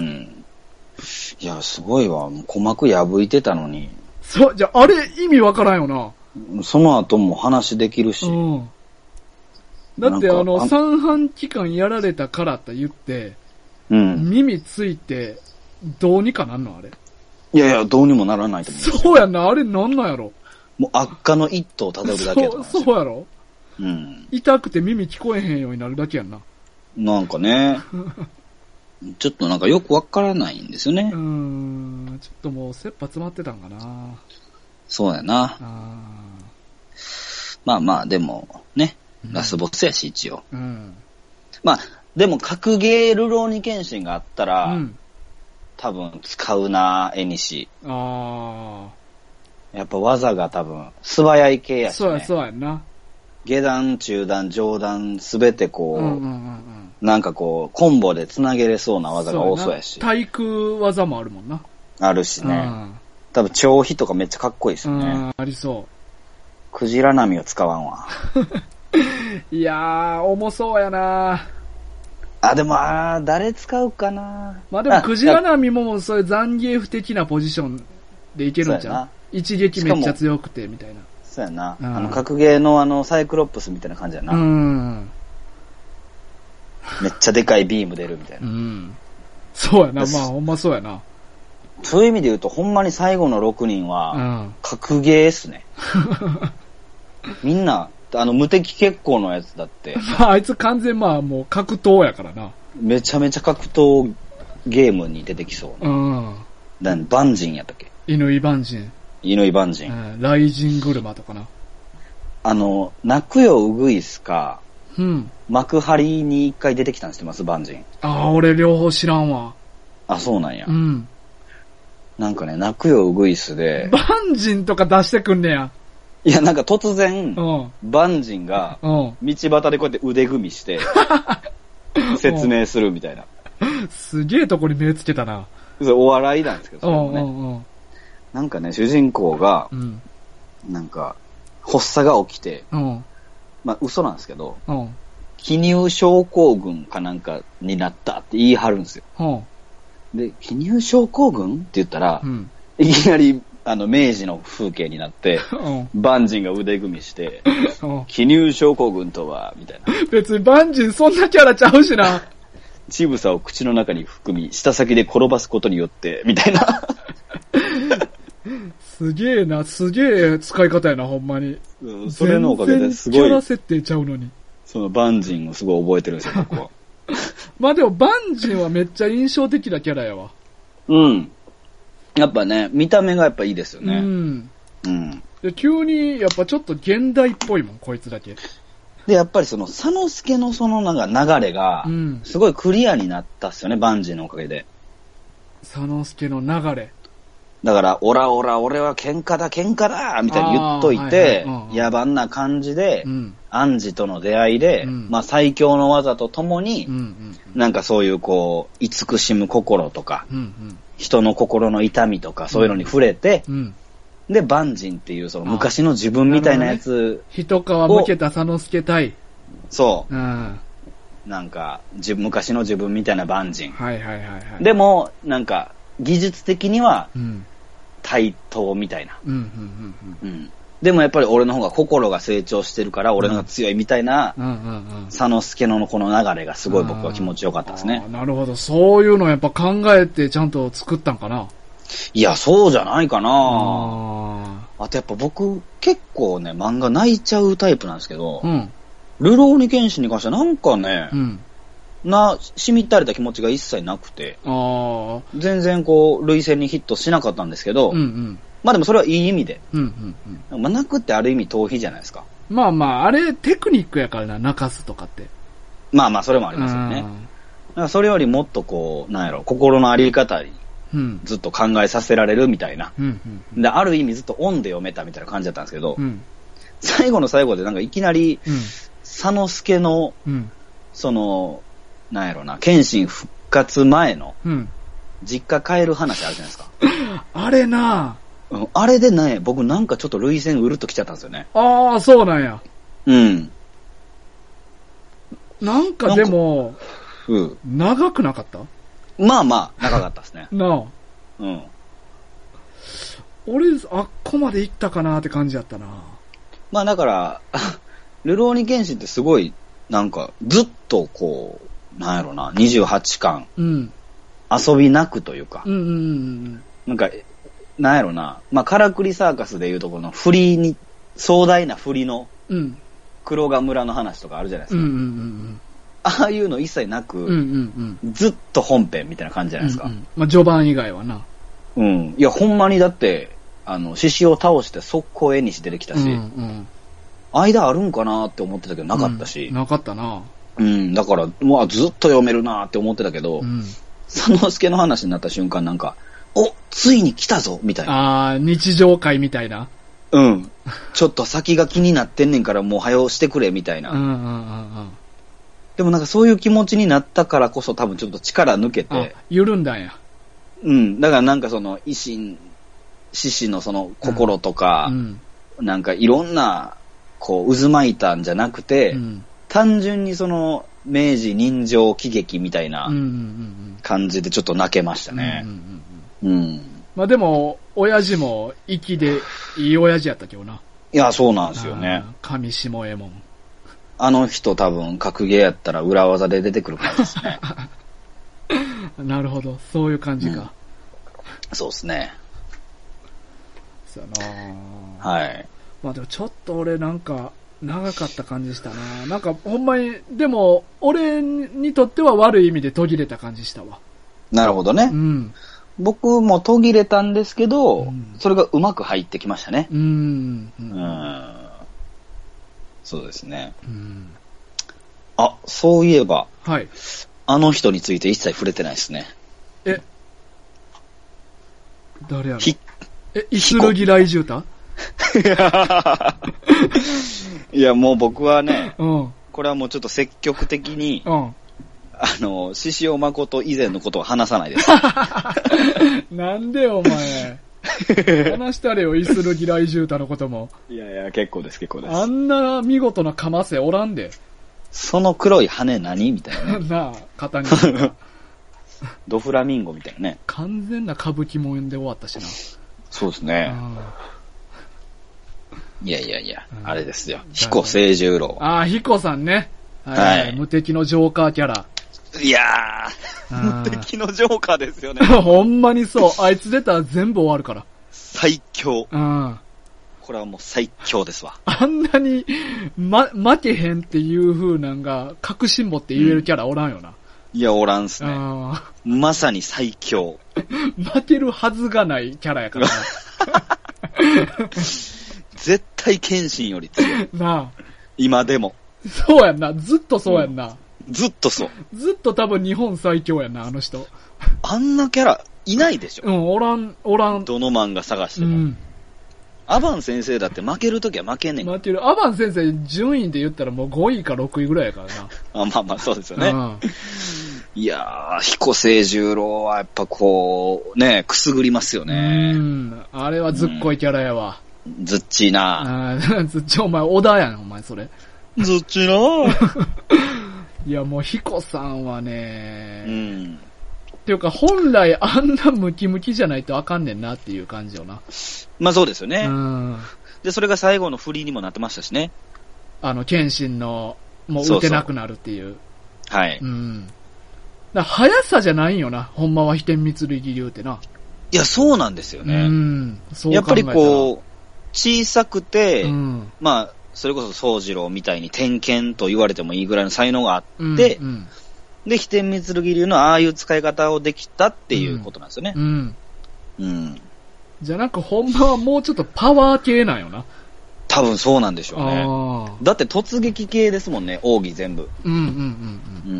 いや、すごいわ。鼓膜破いてたのに。 そう、じゃあ、あれ意味わからんよな。 その後も話できるし。うん。 だってあの、三半期間やられたからって言って、うん。耳ついて、どうにかなんのあれ。 いやいや、どうにもならないと思う。 そうやんな、あれなんなんやろ。 もう悪化の一途をたどるだけやと思そう、そうやろ？ うん。 痛くて耳聞こえへんようになるだけやんな。 なんかね、ちょっとなんかよくわからないんですよね。 うーん、ちょっともう切羽詰まってたんかな。 そうやな。あまあまあ、でも、ね、ラスボスやし、一応。うん。まあ、でも、格ゲールローニケンシンがあったら、うん、多分使うな、絵にし。ああ。やっぱ技が多分、素早い系やし、ね。 そうや、そうやな。 下段、中段、上段、すべてこう、うんうんうんうん、なんかこう、コンボで繋げれそうな技が多そうやし。 対空技もあるもんな。 あるしね。多分、長飛とかめっちゃかっこいいですよね。 ありそう。 クジラ波を使わんわ。 いやー、重そうやなあ、でも、あー、誰使うかな。 まあでも、クジラ波もそういうザンギエフ的なポジションでいけるんちゃう？一撃めっちゃ強くて、みたいな。 そうやな。あの、格ゲーのあの、サイクロップスみたいな感じやな。うん。めっちゃでかいビーム出るみたいな。うん。そうやな、まあほんまそうやな。 そういう意味で言うと、ほんまに最後のろくにんは、格ゲーっすね。みんな、あの、無敵決行のやつだって。 まあ、あいつ完全まあもう格闘やからな。 めちゃめちゃ格闘ゲームに出てきそう。うん。何、バンジンやったっけ？ 犬井バンジン。 犬井バンジン。 うん。ライジングルマとかな。 あの、泣くよウグイスか、うん。幕張に一回出てきたんしてます、バンジン。 ああ、俺両方知らんわ。 あ、そうなんや。うん。なんかね、泣くよウグイスで。 バンジンとか出してくんねや。 いや、なんか突然、うん、バンジンが、道端でこうやって腕組みして、説明するみたいな。 すげえとこに目つけたな。 それお笑いなんですけど、それもね。うんうんうん、なんかね、主人公が、うん、なんか、発作が起きて、うん、まあ嘘なんですけど、うん、記入症候群かなんかになったって言い張るんですよ。うん、で、記入症候群って言ったら、うん、いきなり、あの、明治の風景になって、うん、バンジンが腕組みして、うん、記入症候群とは、みたいな。 別にバンジンそんなキャラちゃうしな。 乳房を口の中に含み、舌先で転ばすことによって、みたいな。 すげえな、すげえ使い方やな、ほんまに。 うん、それのおかげですごい。 キャラ設定ちゃうのに。 そのバンジンをすごい覚えてるんですよ、僕は。 まあでもバンジンはめっちゃ印象的なキャラやわ。 うん。やっぱね、見た目がやっぱいいですよね。うん。 うん。で、急にやっぱちょっと現代っぽいもん、こいつだけ。 で、やっぱりその、佐之助のそのなんか流れが、すごいクリアになったっすよね、バンジーのおかげで。 佐之助の流れ。 だから、オラオラ、俺は喧嘩だ、喧嘩だみたいに言っといて、野蛮な感じで、うん、アンジとの出会いで、うん、まあ最強の技とともに、うんうんうん、なんかそういうこう、慈しむ心とか、うんうん、人の心の痛みとか、そういうのに触れて、うん、で、バンジンっていうその昔の自分みたいなやつ、 ね、一皮向けた佐之助対。 そう。うん、なんか、昔の自分みたいなバンジン。はいはいはいはい。でも、なんか、技術的には、対等みたいな。うんうんうんうん、でもやっぱり俺の方が心が成長してるから、俺の方が強いみたいな、佐之助のこの流れがすごい僕は気持ちよかったですね。 なるほど。そういうのやっぱ考えてちゃんと作ったんかな。 いや、そうじゃないかな。あ, あとやっぱ僕、結構ね、漫画泣いちゃうタイプなんですけど、うん、ルローニケンシンに関してはなんかね、うんな、しみったれた気持ちが一切なくて、あ全然こう、類線にヒットしなかったんですけど、うんうん、まあでもそれはいい意味で。うんうんうん、まあ泣くってある意味逃避じゃないですか。 まあまあ、あれテクニックやからな、泣かすとかって。 まあまあ、それもありますよね。だからそれよりもっとこう、なんやろ、心のあり方に、ずっと考えさせられるみたいな、うんうんうん。で、ある意味ずっとオンで読めたみたいな感じだったんですけど、うん、最後の最後でなんかいきなり、うん、佐之助の、うん、その、なんやろな、謙信復活前の、実家帰る話あるじゃないですか。 あれなぁ。あれでね、僕なんかちょっと類線うるっときちゃったんですよね。 ああ、そうなんや。うん。なんかでも、うん、長くなかった？ まあまあ、長かったですね。なあ。 うん。俺、あっこまで行ったかなって感じやったな。 まあだから、ルローニケンシンってすごい、なんか、ずっとこう、なんやろな、にじゅうはちかん、うん、遊びなくというか、うんうんうん、なんか、 なんやろな、まあ、カラクリサーカスでいうとこの振りに、壮大な振りの、黒賀村の話とかあるじゃないですか。うんうんうんうん、ああいうの一切なく、うんうんうん、ずっと本編みたいな感じじゃないですか。うんうん、 まあ、序盤以外はな。 うん。いや、ほんまにだって、あの、獅子を倒して速攻絵にし出てきたし、うんうん、間あるんかなって思ってたけどなかったし。 うん、なかったな。 うん、だから、まあ、ずっと読めるなって思ってたけど、うん、佐之助の話になった瞬間なんか、お、ついに来たぞみたいな。 ああ、日常会みたいな。 うん。ちょっと先が気になってんねんからもう早押してくれみたいな。うんうんうんうん。でもなんかそういう気持ちになったからこそ多分ちょっと力抜けて。 緩んだんや。 うん。だからなんかその維新、獅子のその心とか、うんうん、なんかいろんな、こう渦巻いたんじゃなくて、うん、単純にその明治人情喜劇みたいな感じでちょっと泣けましたね。うん。うん、 まあでも、親父も粋でいい親父やったけどな。 いや、そうなんですよね。 上下右衛門。 あの人多分格ゲーやったら裏技で出てくる感じですね。 なるほど。そういう感じか。 うん、そうですね。 そうやな。 はい。 まあでもちょっと俺なんか長かった感じしたな。なんかほんまに、でも俺にとっては悪い意味で途切れた感じしたわ。 なるほどね。うん。僕も途切れたんですけど、うん、それがうまく入ってきましたね。うん。うん。うんそうですね。うん、あ、そういえば、はい。あの人について一切触れてないですね。 え誰やろひえ、イスルギライジュータいや、もう僕はね、うん、これはもうちょっと積極的に、うん、あの、獅子王誠以前のことを話さないです。 なんでお前。話したれよ、イスルギライジュータのことも。 いやいや、結構です、結構です。 あんな見事なかませおらんで。 その黒い羽何みたいな、ね。なあ、肩に。 ドフラミンゴみたいなね。 完全な歌舞伎もんで終わったしな。 そうですね。いやいやいや、あれですよ。彦清十郎。 ああ、彦さんね。はい、はい。無敵のジョーカーキャラ。 いやー、無敵のジョーカーですよね。 ほんまにそう。あいつ出たら全部終わるから。 最強。うん。これはもう最強ですわ。 あんなに、ま、負けへんっていう風なんが、確信持って言えるキャラおらんよな。 うん、いや、おらんっすね。まさに最強。 負けるはずがないキャラやからな。 絶対謙信より強い。なあ。今でも。 そうやんな。ずっとそうやんな。うんずっとそう。 ずっと多分日本最強やな、あの人。 あんなキャラいないでしょ。 うん、おらん、おらん。 どの漫画探しても。うん、アバン先生だって負けるときは負けんねん。 負ける。アバン先生、順位で言ったらもうごいかろくいぐらいやからな。 あまあまあ、そうですよね。うん、いやー、彦清十郎はやっぱこう、ね、くすぐりますよね。 うん。あれはずっこいキャラやわ。 うん、ずっちーな。 あずっち、お前、小田やん、お前、それ。 ずっちーな。 いや、もう、彦さんはね、うん。っていうか、本来あんなムキムキじゃないとあかんねんなっていう感じよな。 まあそうですよね。うん。で、それが最後の振りにもなってましたしね。 あの、謙信の、もう打てなくなるっていう。 そうそうはい。 うん。だ速さじゃないんよな、ほんまは飛天三剣流ってな。 いや、そうなんですよね。うん。そうやっぱりこう、小さくて、うん、まあ、それこそ宗次郎みたいに天剣と言われてもいいぐらいの才能があって、うんうん、で、飛天三剣流のああいう使い方をできたっていうことなんですよね。うん。 うん。じゃなく、ほんまはもうちょっとパワー系なんよな。 多分そうなんでしょうね。だって突撃系ですもんね、奥義全部。うんうんうんうん。うん。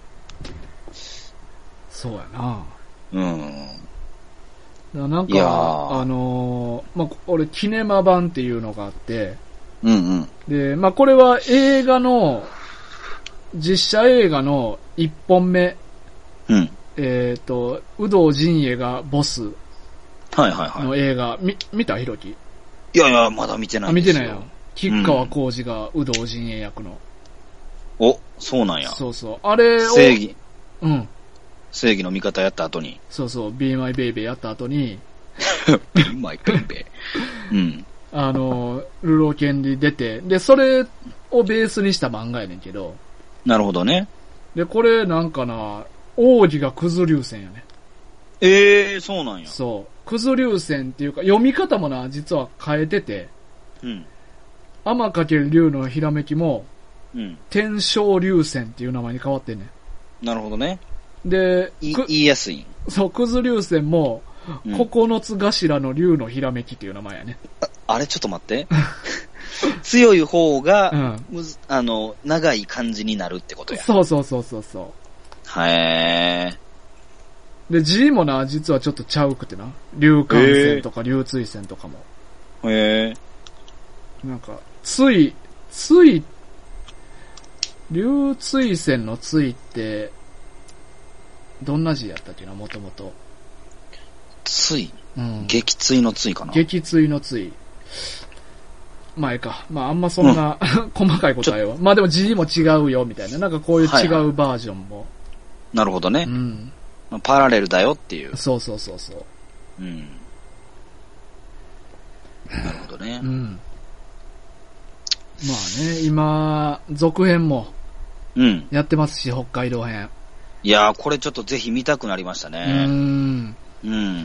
そうやな。 うん。 なんか、あのー、まあ、俺、キネマ版っていうのがあって、うんうん。で、まあ、これは映画の、実写映画の一本目。うん。えっ、ー、と、有働陣営がボス。 はいはいはい。 の映画、み、見たひろき？ いやいや、まだ見てないんですよ。 あ、見てないよ。吉川晃司が有働陣営役の。 お、そうなんや。 そうそう。あれを。 正義。 うん。 正義の味方やった後に。 そうそう、Be My Baby やった後に。 Be My Baby。うん。 あの、ルロケンに出て、で、それをベースにした漫画やねんけど。 なるほどね。 で、これなんかな、奥義がクズ流線やね。 ええー、そうなんや。 そう。クズ流線っていうか、読み方もな、実は変えてて、うん。天×竜のひらめきも、うん。天正流線っていう名前に変わってんねん。なるほどね。 で、 い言いやすい。 そう、クズ流線も、うん、九つ頭の竜のひらめきっていう名前やね。 あ、あれちょっと待って。強い方が、うん、むずあの、長い感じになるってことや。 そうそうそうそうそう。 へー。で、字もな、実はちょっとちゃうくてな。流貫線とか流追線とかも。 へー。なんか、つい、つい、流追線のついって、どんな字やったっけな、もともと。 つい、うん、撃墜のついかな。 撃墜のつい。まあ、ええか。まあ、あんまそんな、うん、細かいことはよ。まあでも字も違うよ、みたいな。なんかこういう違うバージョンも。はいはい、 なるほどね。うん。パラレルだよっていう。 そうそうそうそう。 うん。なるほどね。 うん。まあね、今、続編も、うん。やってますし、北海道編。 いやー、これちょっとぜひ見たくなりましたね。 うん。うん。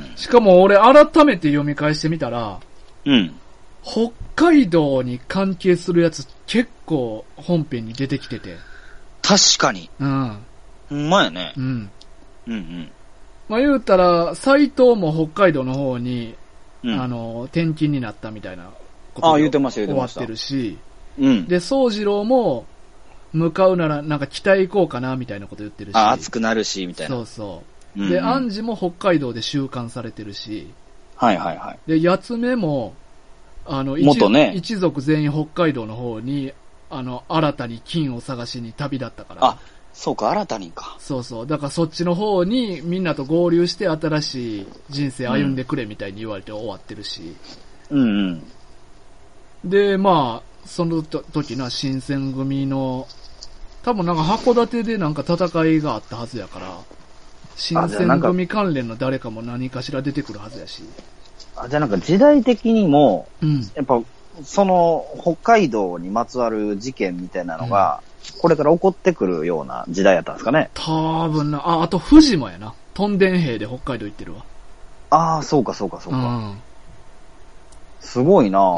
しかも俺改めて読み返してみたら、うん。北海道に関係するやつ結構本編に出てきてて。 確かに。 うん。 ほんまやね。 うん。 うんうん。 まあ言うたら、斎藤も北海道の方に、うん、あの、転勤になったみたいなことああ、言ってました、言ってました。 終わってるし、 うん。 で、宗次郎も、向かうならなんか北行こうかなみたいなこと言ってるし。 あ、暑くなるし、みたいな。 そうそう。うんうん、で、安治も北海道で収監されてるし。 はいはいはい。 で、八つ目も、あの、 元ね、 一族全員北海道の方に、あの、新たに金を探しに旅立ったから。 あ、そうか、新たにか。 そうそう。だからそっちの方にみんなと合流して新しい人生歩んでくれみたいに言われて終わってるし。 うんうん。 で、まあ、その時な、新選組の、多分なんか函館でなんか戦いがあったはずやから、新選組関連の誰かも何かしら出てくるはずやし。 あ、じゃあなんか時代的にも、うん、やっぱ、その北海道にまつわる事件みたいなのが、うん、これから起こってくるような時代やったんですかね。 多分な、あ、あと富士もやな。トンデン兵で北海道行ってるわ。 ああ、そうかそうかそうか。うん、すごいな、うん、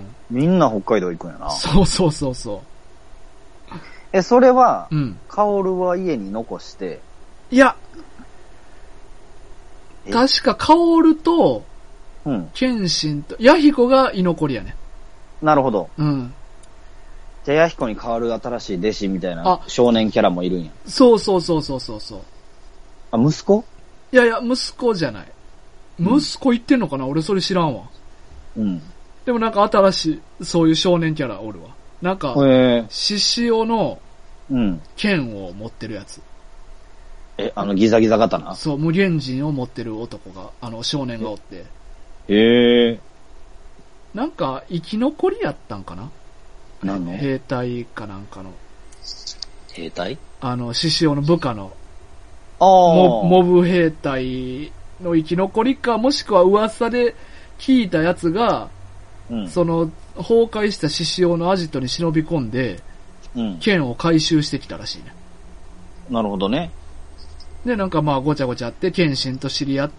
みんな北海道行くんやな。 そうそうそうそう。 え、それは、うん、カオルは家に残して。 いや、確かカオルと、うん。謙信と、ヤヒコが居残りやね。 なるほど。 うん。 じゃあヤヒコに代わる新しい弟子みたいな少年キャラもいるんや。 そうそうそうそうそうそう。 あ、息子？ いやいや、息子じゃない。息子言ってんのかな、うん、俺それ知らんわ。 うん。 でもなんか新しい、そういう少年キャラおるわ。なんか、獅子王の剣を持ってるやつ。 え、あのギザギザ刀？ そう、無限人を持ってる男が、あの少年がおって。 へえ。 なんか生き残りやったんかな？ 何の？ 兵隊かなんかの。 兵隊？ あの、獅子王の部下の。 ああ。 モ、モブ兵隊の生き残りか、もしくは噂で聞いたやつが、うん、その、崩壊した獅子王のアジトに忍び込んで、うん、剣を回収してきたらしいね。 なるほどね。 で、なんかまあごちゃごちゃあって、謙信と知り合って、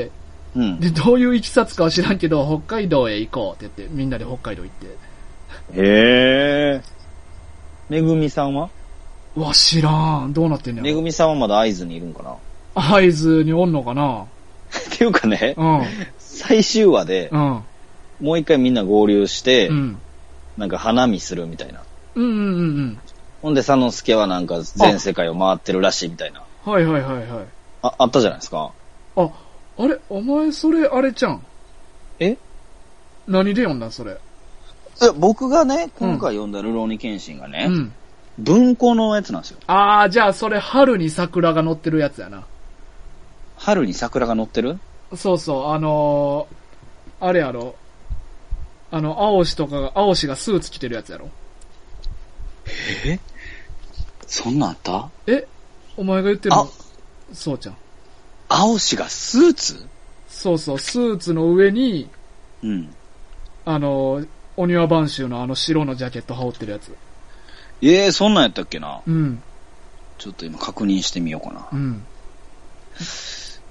うん、 で、どういう行きさつかは知らんけど、北海道へ行こうって言って、みんなで北海道行って。 へー。めぐみさんは？ うわ、知らん。どうなってんねん。 めぐみさんはまだ会津にいるんかな？ 会津におんのかなっていうかね、 うん、 最終話で、 うん、 もう一回みんな合流して、うん、なんか花見するみたいな。 うんうんうんうん。 ほんで、佐之助はなんか全世界を回ってるらしいみたいな。 はいはいはいはい。 あ、あったじゃないですか。 あ、あれお前それあれちゃん。 え？ 何で読んだそれ？え、 僕がね、今回読んだルローニケンシンがね、うん、文庫のやつなんですよ。 あー、じゃあそれ春に桜が載ってるやつやな。 春に桜が載ってる？ そうそう、あのー、あれやろ。あの、青しとかが、青しがスーツ着てるやつやろ。 え？そんなんあった？ え？お前が言ってるの？そうちゃん。 青しがスーツ？ そうそう、スーツの上に、 うん。 あの、お庭番衆のあの白のジャケット羽織ってるやつ。 ええー、そんなんやったっけな。 うん。 ちょっと今確認してみようかな。 うん。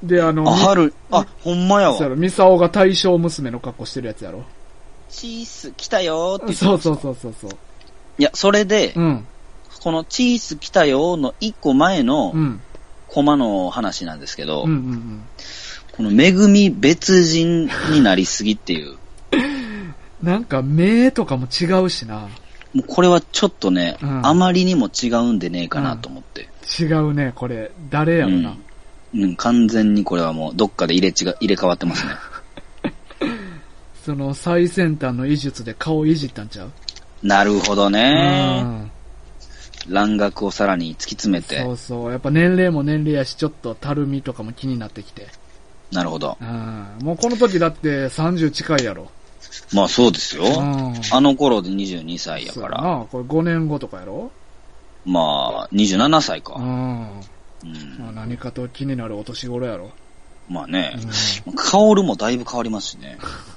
で、あの、 あ、春、あ、ほんまやわ。 そうやろ、ミサオが大正娘の格好してるやつやろ。 チース来たよーって言ってそうそうそうそうそう。 いや、それで、 うん、 このチース来たよーの一個前の、コマの話なんですけど、 うんうんうん、 この恵み別人になりすぎっていう。 なんか目とかも違うしな。 もうこれはちょっとね、うん、あまりにも違うんでねえかなと思って。 うん、違うね、これ。誰やろな。 うん、うん、完全にこれはもうどっかで入れ違、入れ替わってますね。 その最先端の医術で顔いじったんちゃう？ なるほどね。蘭学をさらに突き詰めて。 そうそう。やっぱ年齢も年齢やし、ちょっとたるみとかも気になってきて。 なるほど。 うん、もうこの時だってさんじゅう近いやろ。 まあそうですよ。あの頃でにじゅうにさいやから。 ああ、これごねんごとかやろ？ まあ、にじゅうななさいか。 うん。まあ何かと気になるお年頃やろ。 まあね。うん、香るもだいぶ変わりますしね。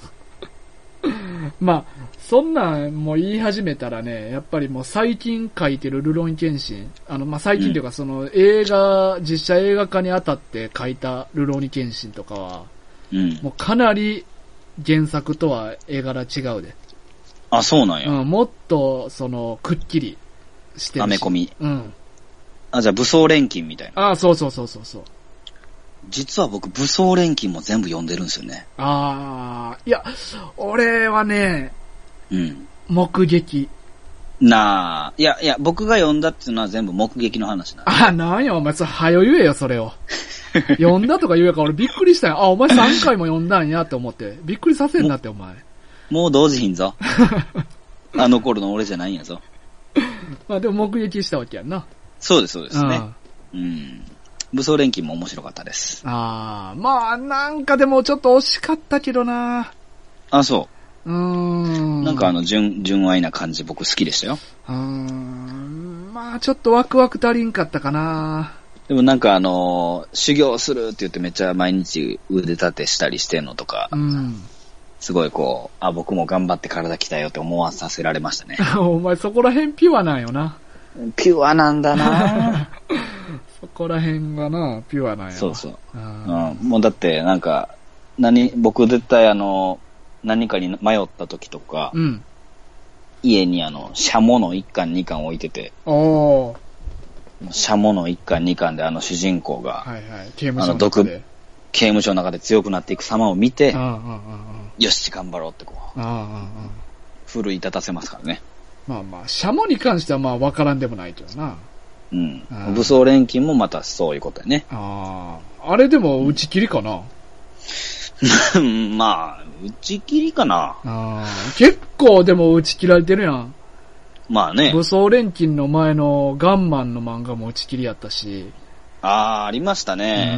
まあ、そんなんもう言い始めたらね、やっぱりもう最近書いてるルロニケンシン、あの、まあ、最近というかその映画、実写映画化にあたって書いたルロニケンシンとかは、うん、もうかなり原作とは絵柄違うで。 あ、そうなんや。 うん、もっと、その、くっきりしてるし。 アメコミ。 うん。 あ、じゃあ武装錬金みたいな。 あ、そうそうそうそうそう。 実は僕、武装錬金も全部読んでるんですよね。 ああ、いや、俺はね、 うん。 目撃。 なあ、いやいや、僕が読んだっていうのは全部目撃の話なんで。 あ、なんや、お前、それ、はよ言えよ、それを。読んだとか言うから俺びっくりしたよ。あ、お前さんかいも読んだんやって思って。びっくりさせんなって、お前。 もう同時ひんぞ。あの頃の俺じゃないんやぞ。 まあでも目撃したわけやんな。 そうです、そうですね。うん。武装錬金も面白かったです。 ああ、まあ、なんかでもちょっと惜しかったけどな。 あ、そう。 うーん。 なんかあの、純、純愛な感じ僕好きでしたよ。 うーん。まあ、ちょっとワクワク足りんかったかな。 でもなんかあのー、修行するって言ってめっちゃ毎日腕立てしたりしてんのとか、 うん、 すごいこう、あ、僕も頑張って体鍛えようって思わさせられましたね。 お前そこら辺ピュアなんよな。 ピュアなんだなそこら辺がな、ピュアなんや。 そうそう。うん、もうだってなんか、何、僕絶対あの、何かに迷った時とか、うん、家にあの、シャモのいっかんにかん置いてて、 おー。 シャモのいっかんにかんであの主人公が、 はいはい、刑務所の中で、 刑務所の中で強くなっていく様を見て、 ああああよし頑張ろうってこう、ああああ奮い立たせますからね。 まあまあ、シャモに関してはまあ分からんでもないけどな。 うん。武装錬金もまたそういうことやね。 ああ。あれでも打ち切りかな。 まあ、打ち切りかな。 あ結構でも打ち切られてるやん。 まあね。 武装錬金の前のガンマンの漫画も打ち切りやったし。 ああ、ありましたね。 うん。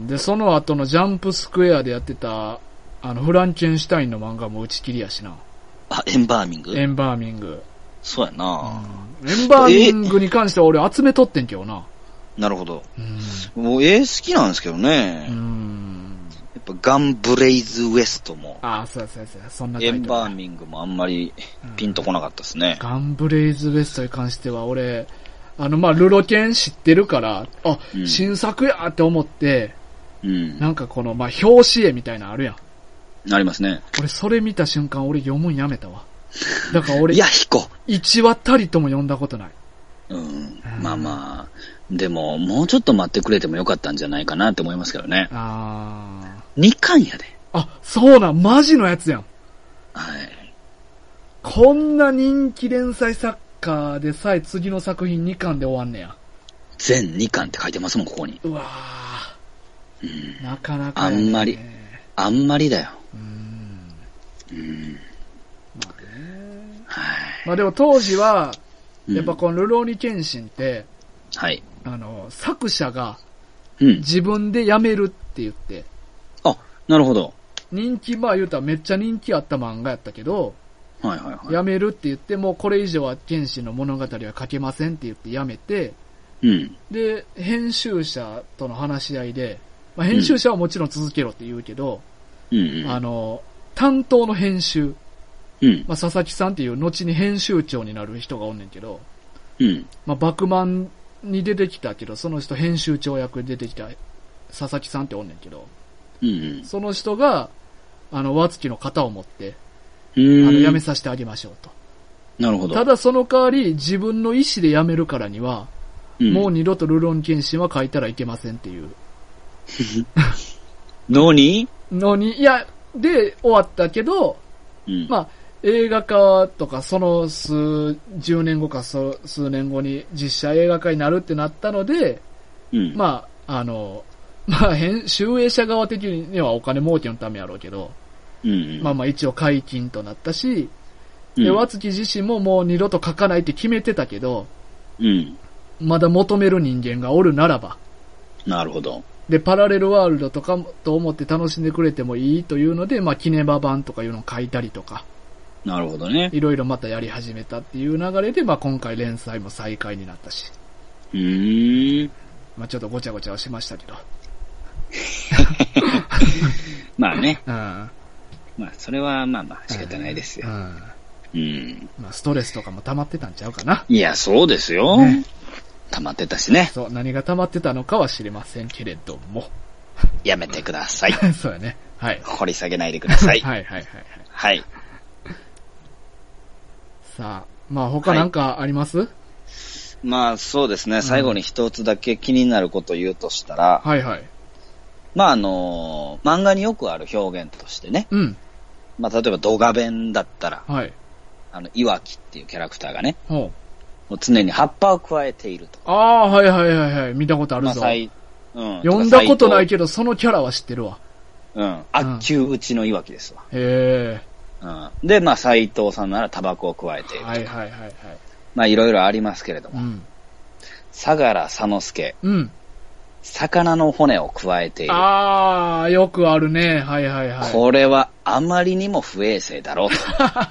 で、その後のジャンプスクエアでやってた、あの、フランケンシュタインの漫画も打ち切りやしな。あ、 エンバーミング？ エンバーミング。 そうやな、 うん、エンバーミングに関しては俺集めとってんけどな。 なるほど。 うん、 もう絵好きなんですけどね。 うん。 やっぱガンブレイズウエストも。 ああ、そうそうそう。そんなタイトル。 エンバーミングもあんまりピンとこなかったですね。 うん、ガンブレイズウエストに関しては俺、あの、まあ、ルロケン知ってるから、あ、うん、新作やって思って、うん、なんかこの、まあ、表紙絵みたいなのあるやん。 ありますね。 俺、それ見た瞬間、俺読むんやめたわ。だから俺、 いや、ひこ。 一話たりとも読んだことない。 うん。うん、まあまあ、でも、もうちょっと待ってくれてもよかったんじゃないかなって思いますけどね。 ああ。 にかんやで。 あ、そうなん、マジのやつやん。 はい。 こんな人気連載作家でさえ次の作品にかんで終わんねや。 全にかんって書いてますもん、ここに。 うわー。うん。 なかなか、ね。 あんまり、あんまりだよ。 うん。 うん。 まあね。 はい。 まあでも当時は、やっぱこのルローニケンシンって、 うん、はい。 あの、作者が、 うん。 自分で辞めるって言って。 あ、なるほど。 人気、まあ言うたらめっちゃ人気あった漫画やったけど、 はいはいはい。 辞めるって言って、もうこれ以上は剣心の物語は書けませんって言って辞めて、 うん。で、 編集者との話し合いで、まあ、編集者はもちろん続けろって言うけど、 うん、 あの、担当の編集、 うん。 まあ、佐々木さんっていう後に編集長になる人がおんねんけど、 うん。 まあ、バクマンに出てきたけど、その人編集長役で出てきた佐々木さんっておんねんけど、 うんうん、 その人が、あの、和月の肩を持って、あの、辞めさせてあげましょうと。 なるほど。 ただその代わり、自分の意思で辞めるからには、うん、もう二度とルロンケンシンは書いたらいけませんっていう。 のにのに、いや、で、終わったけど、うん、まあ、映画化とか、その数、十年後か数年後に実写映画化になるってなったので、うん、まあ、あの、まあ、編集映写側的にはお金儲けのためやろうけど、うんうん、まあまあ一応解禁となったし、で、和月自身ももう二度と書かないって決めてたけど、うん、まだ求める人間がおるならば。 なるほど。 で、パラレルワールドとかと思って楽しんでくれてもいいというので、まあ、キネバ版とかいうのを書いたりとか。 なるほどね。 いろいろまたやり始めたっていう流れで、まあ、今回連載も再開になったし。 うーん。 まあ、ちょっとごちゃごちゃはしましたけど。 まあね。 うん。 まあ、それはまあまあ仕方ないですよ。うん。うん。 まあ、ストレスとかも溜まってたんちゃうかな。 いや、そうですよ。ね、溜まってたしね。 そう、何が溜まってたのかは知りませんけれども。 やめてください。 そうやね。はい。 掘り下げないでください。 はいはいはいはい。 はい。 さあ、まあ他なんかあります？はい、 まあそうですね、最後に一つだけ気になることを言うとしたら、 はいはい。 まああのー、漫画によくある表現としてね、 うん。 まあ例えばドガベンだったら、 はい。 あの、いわきっていうキャラクターがね、 ほう。 もう常に葉っぱを加えていると。 ああ、はいはいはいはい。見たことあるぞ。まあ、うん。読んだことないけど、そのキャラは知ってるわ。 うん。あっちゅううちのいわきですわ。 へえ。 うん。で、まあ斎藤さんならタバコを加えていると。 はいはいはいはい。 まあいろいろありますけれども。 うん。 相良佐之助。 うん。魚の骨を加えている。 ああ、よくあるね。はいはいはい。 これはあまりにも不衛生だろうと。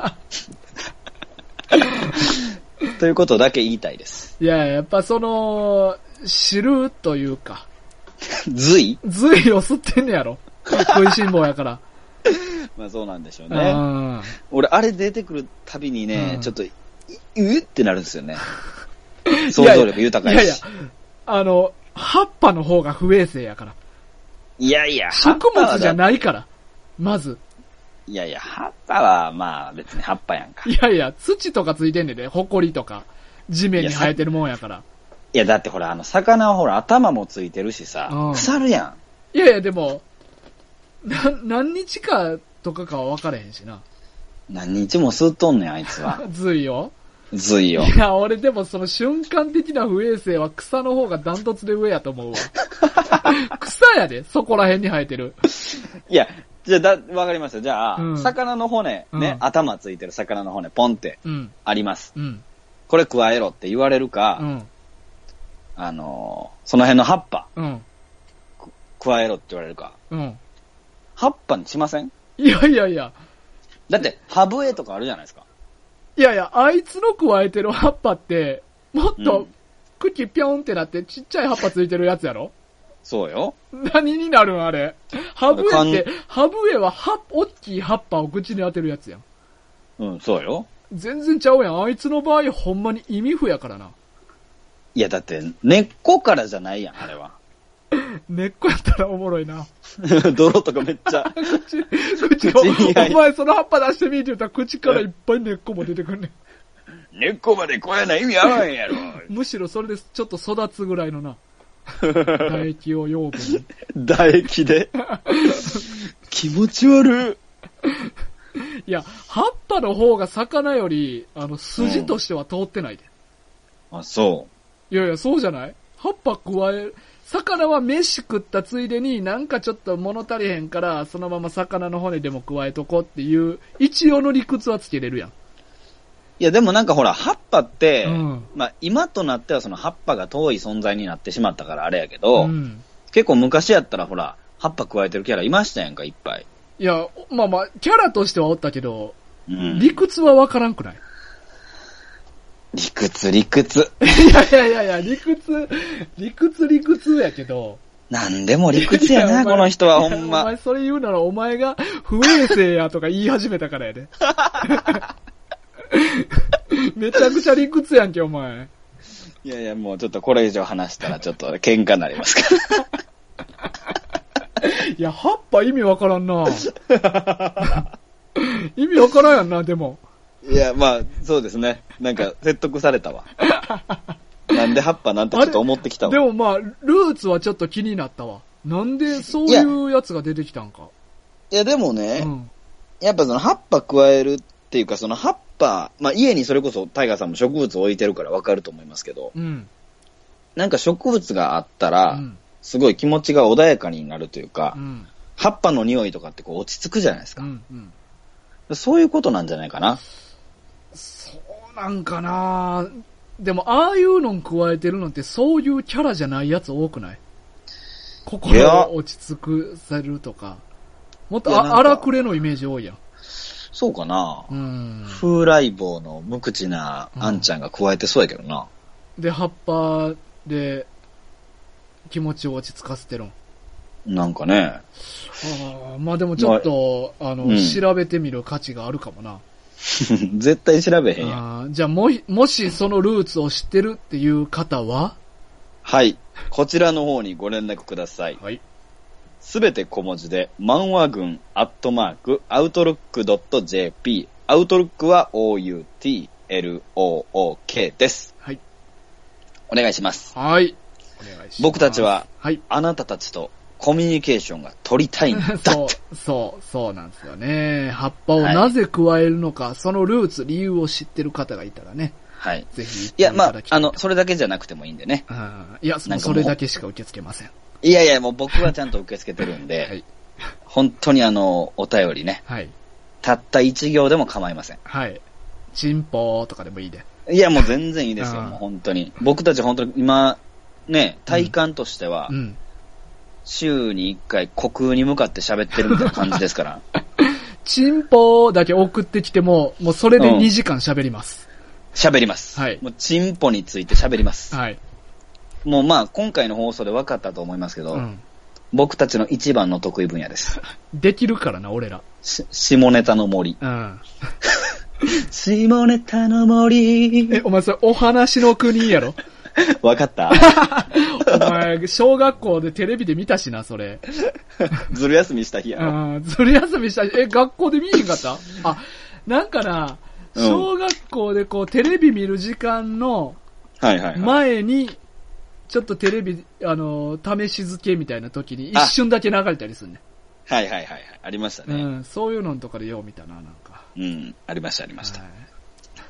ということだけ言いたいです。 いや、やっぱその、知るというか。 髄髄を吸ってんねやろ。食いしん坊やから。 まあそうなんでしょうね。俺、あれ出てくるたびにね、うん、ちょっと、ううってなるんですよね。想像力豊かやし。いやいや、 あの、葉っぱの方が不衛生やから。 いやいや、 植物じゃないから。まず。 いやいや、葉っぱはまあ別に葉っぱやんか。 いやいや、土とかついてんねんで、ほこりとか、地面に生えてるもんやから。 いや、だってほら、あの、魚はほら、頭もついてるしさ、うん、腐るやん。いやいや、でも、な、何日かとかかは分かれへんしな。 何日も吸っとんねん、あいつは。 髄を髄を。 いや、俺でもその瞬間的な不衛生は草の方がダントツで上やと思うわ。草やで、そこら辺に生えてる。 いや、じゃあ、だ、わかりました。じゃあ、うん、魚の骨、ね、うん、頭ついてる魚の骨、ポンって、あります、 うん。 これ加えろって言われるか、 うん、 あのー、その辺の葉っぱ、 うん、 加えろって言われるか、 うん、 葉っぱにしません？ いやいやいや。 だって、ハブエとかあるじゃないですか。 いやいや、あいつの加えてる葉っぱって、もっと、茎ぴょんってなってちっちゃい葉っぱついてるやつやろ？ そうよ。 何になるんあれ。ハブエって、ハブエは葉、大きい葉っぱを口に当てるやつやん。 うん、そうよ。 全然ちゃうやん。あいつの場合、ほんまに意味不やからな。 いや、だって、根っこからじゃないやん、あれは。 根っこやったらおもろいな。 泥とかめっちゃ。 口、口を、お前その葉っぱ出してみって言ったら口からいっぱい根っこも出てくるねん。根っこまでこやな意味あらんやろ。 むしろそれでちょっと育つぐらいのな。唾液を養分に。 唾液で気持ち悪い。いや、葉っぱの方が魚より、あの、筋としては通ってないで。 うん、あ、そう。 いやいや、そうじゃない？葉っぱ加える。魚は飯食ったついでになんかちょっと物足りへんから、そのまま魚の骨でも加えとこうっていう、一応の理屈はつけれるやん。 いやでもなんかほら、葉っぱって、 うん、 まあ今となってはその葉っぱが遠い存在になってしまったからあれやけど、 うん、 結構昔やったらほら、葉っぱ加えてるキャラいましたやんか、いっぱい。 いや、まあまあ、キャラとしてはおったけど、 うん、 理屈はわからんくない？ 理屈、理屈。 いやいやいやいや、理屈、理屈理屈やけど。 なんでも理屈やな、この人はほんま。 お前それ言うならお前が不衛生やとか言い始めたからやで。めちゃくちゃ理屈やんけ、お前。 いやいや、もうちょっとこれ以上話したらちょっと喧嘩になりますから。 いや、葉っぱ意味わからんな。意味わからんやんな、でも。 いや、まあ、そうですね。なんか、説得されたわ。なんで葉っぱなんてちょっと思ってきたわ。 でもまあ、ルーツはちょっと気になったわ。なんでそういうやつが出てきたんか。 いや、いやでもね、うん、やっぱその葉っぱ加えるっていうか、その葉っぱ、まあ家にそれこそタイガーさんも植物置いてるからわかると思いますけど、うん、なんか植物があったら、うん、すごい気持ちが穏やかになるというか、うん、葉っぱの匂いとかってこう落ち着くじゃないですか。うんうん、そういうことなんじゃないかな。 そうなんかな。でも、ああいうの加えてるのってそういうキャラじゃないやつ多くない？心を落ち着くさるとか。もっと荒くれのイメージ多いやん。 そうかな。うん。風来坊の無口なあんちゃんが加えてそうやけどな。 うん、で、葉っぱで気持ちを落ち着かせてるん。 なんかね。あまあでもちょっと、まあ、あの、うん、調べてみる価値があるかもな。 絶対調べへんやん。 あじゃあも、もしそのルーツを知ってるっていう方ははい。こちらの方にご連絡ください。はい。すべて小文字で、漫画軍アットマーク、アウトロックドットジェーピー。アウトロックは オーユーティーエルオーオーケー です。はい。お願いします。 はい。お願いします。 僕たちは、はい。あなたたちとコミュニケーションが取りたいんだって。 そう、そう、そうなんですよね。葉っぱをなぜ加えるのか、はい、そのルーツ、理由を知ってる方がいたらね。 はい。ぜひ。いや、まあ、あの、それだけじゃなくてもいいんでね。 いや、それだけしか受け付けません。 いやいや、もう僕はちゃんと受け付けてるんで、はい、本当にあの、お便りね。はい。たった一行でも構いません。 はい。チンポーとかでもいいで。 いや、もう全然いいですよ、もう本当に。僕たち本当に今、ね、体感としては、うんうん週にいっかい虚空に向かって喋ってるみたいな感じですから。 チンポーだけ送ってきても、もうそれでにじかん喋ります。 喋、うん、ります。はい。もうチンポについて喋ります。はい。もうまあ今回の放送で分かったと思いますけど、うん、僕たちの一番の得意分野です。 できるからな、俺ら。 し、下ネタの森。うん。下ネタの森。 え、お前それお話の国やろわかったお前、小学校でテレビで見たしな、それ。 ずる休みした日やろ。 うん、ずる休みした日。え、学校で見えへんかったあ、なんかな、小学校でこう、テレビ見る時間の前に、ちょっとテレビ、あの、試し付けみたいな時に一瞬だけ流れたりするね。 はいはいはいはい。ありましたね。 うん、そういうのとかでよう見たな、なんか。 うん、ありましたありました。はい。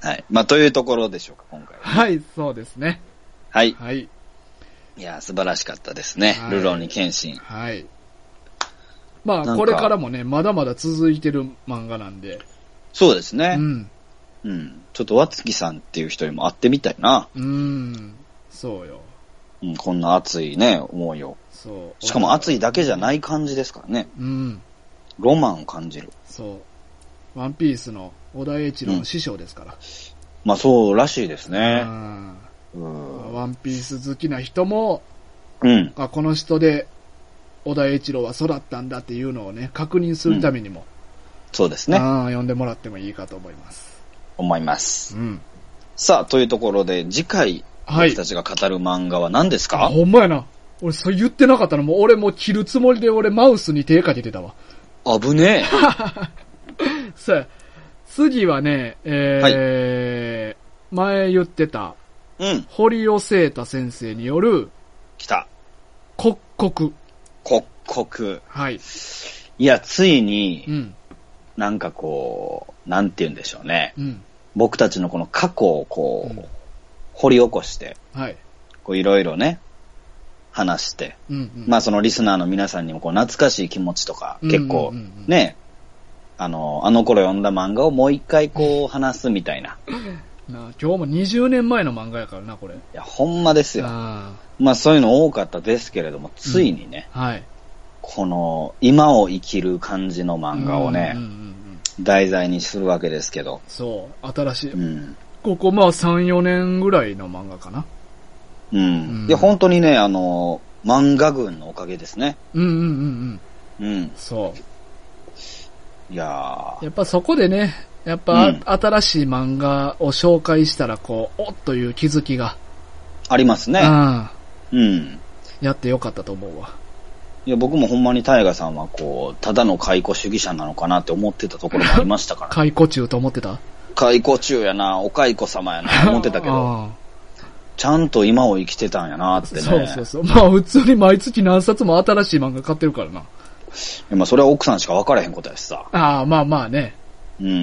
はい、まあ、というところでしょうか、今回は、ね。 はい、そうですね。 はい。はい。いや、素晴らしかったですね。はい、ルローニケンシン。 はい。まあ、これからもね、まだまだ続いてる漫画なんで。 そうですね。うん。うん。ちょっと、わつきさんっていう人にも会ってみたいな。 うん。そうよ。 うん、こんな熱いね、思いを。そう。しかも熱いだけじゃない感じですからね。うん。ロマンを感じる。 そう。ワンピースの小田栄一郎の師匠ですから。うん、 まあ、そうらしいですね。うん。うんワンピース好きな人も、うん、あこの人で小田栄一郎は育ったんだっていうのをね確認するためにも、うん、 そうですね。 あ読んでもらってもいいかと思います。 思います。うん、さあというところで次回、はい、僕たちが語る漫画は何ですか？ ほんまやな。俺そう言ってなかったのもう俺もう切るつもりで俺マウスに手かけてたわ。 危ねえ。 さあ次はね、えーはい、前言ってた。うん。堀尾聖太先生による、 来た。 刻刻。 刻刻。はい。いや、ついに、うん、なんかこう、なんて言うんでしょうね。うん、僕たちのこの過去をこう、うん、掘り起こして、はい。こういろいろね、話して、うんうん、まあそのリスナーの皆さんにもこう懐かしい気持ちとか、結構、ね、あの、あの頃読んだ漫画をもう一回こう話すみたいな。 な今日もにじゅうねんまえの漫画やからな、これ。いや、ほんまですよ。あまあそういうの多かったですけれども、ついにね、うん、はい、この今を生きる感じの漫画をね、うんうんうんうん、題材にするわけですけど。 そう、新しい。うん、ここまあさん、よねんぐらいの漫画かな。 うん。うん、いや、本当にね、あの、漫画群のおかげですね。 うんうんうんうん。うん。そう。 いやー。やっぱそこでね、やっぱ、うん、新しい漫画を紹介したら、こう、おっという気づきが。 ありますね。うん。 やってよかったと思うわ。 いや、僕もほんまに大河さんはこう、ただの解雇主義者なのかなって思ってたところもありましたから。 解雇中と思ってた？ 解雇中やな、お解雇様やな、思ってたけど、ちゃんと今を生きてたんやなってね。 そうそうそう。まあ普通に毎月何冊も新しい漫画買ってるからな。 まあそれは奥さんしか分からへんことやしさ。 ああ、まあまあね。 うん。うん、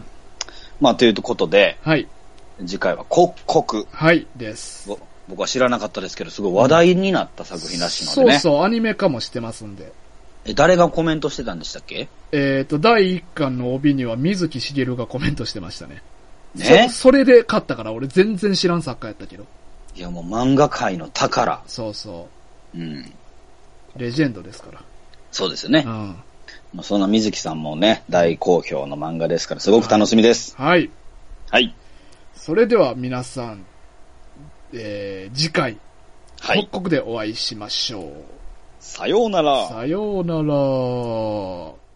まあということで、 はい。 次回は刻々。 はいです。 僕は知らなかったですけど、すごい話題になった作品らしいのでね。 そうそう、アニメ化もしてますんで。 え、誰がコメントしてたんでしたっけ？ えっと、だいいっかんの帯には水木しげるがコメントしてましたね。 ね？ そ、それで買ったから俺全然知らん作家やったけど。 いやもう漫画界の宝。 そうそう。うん。 レジェンドですから。 そうですよね。 うん。 まあ、そんな水木さんもね、大好評の漫画ですから、すごく楽しみです。 はい。 はい。 それでは皆さん、えー、次回、 はい。 刻々でお会いしましょう。 さようなら。 さようなら。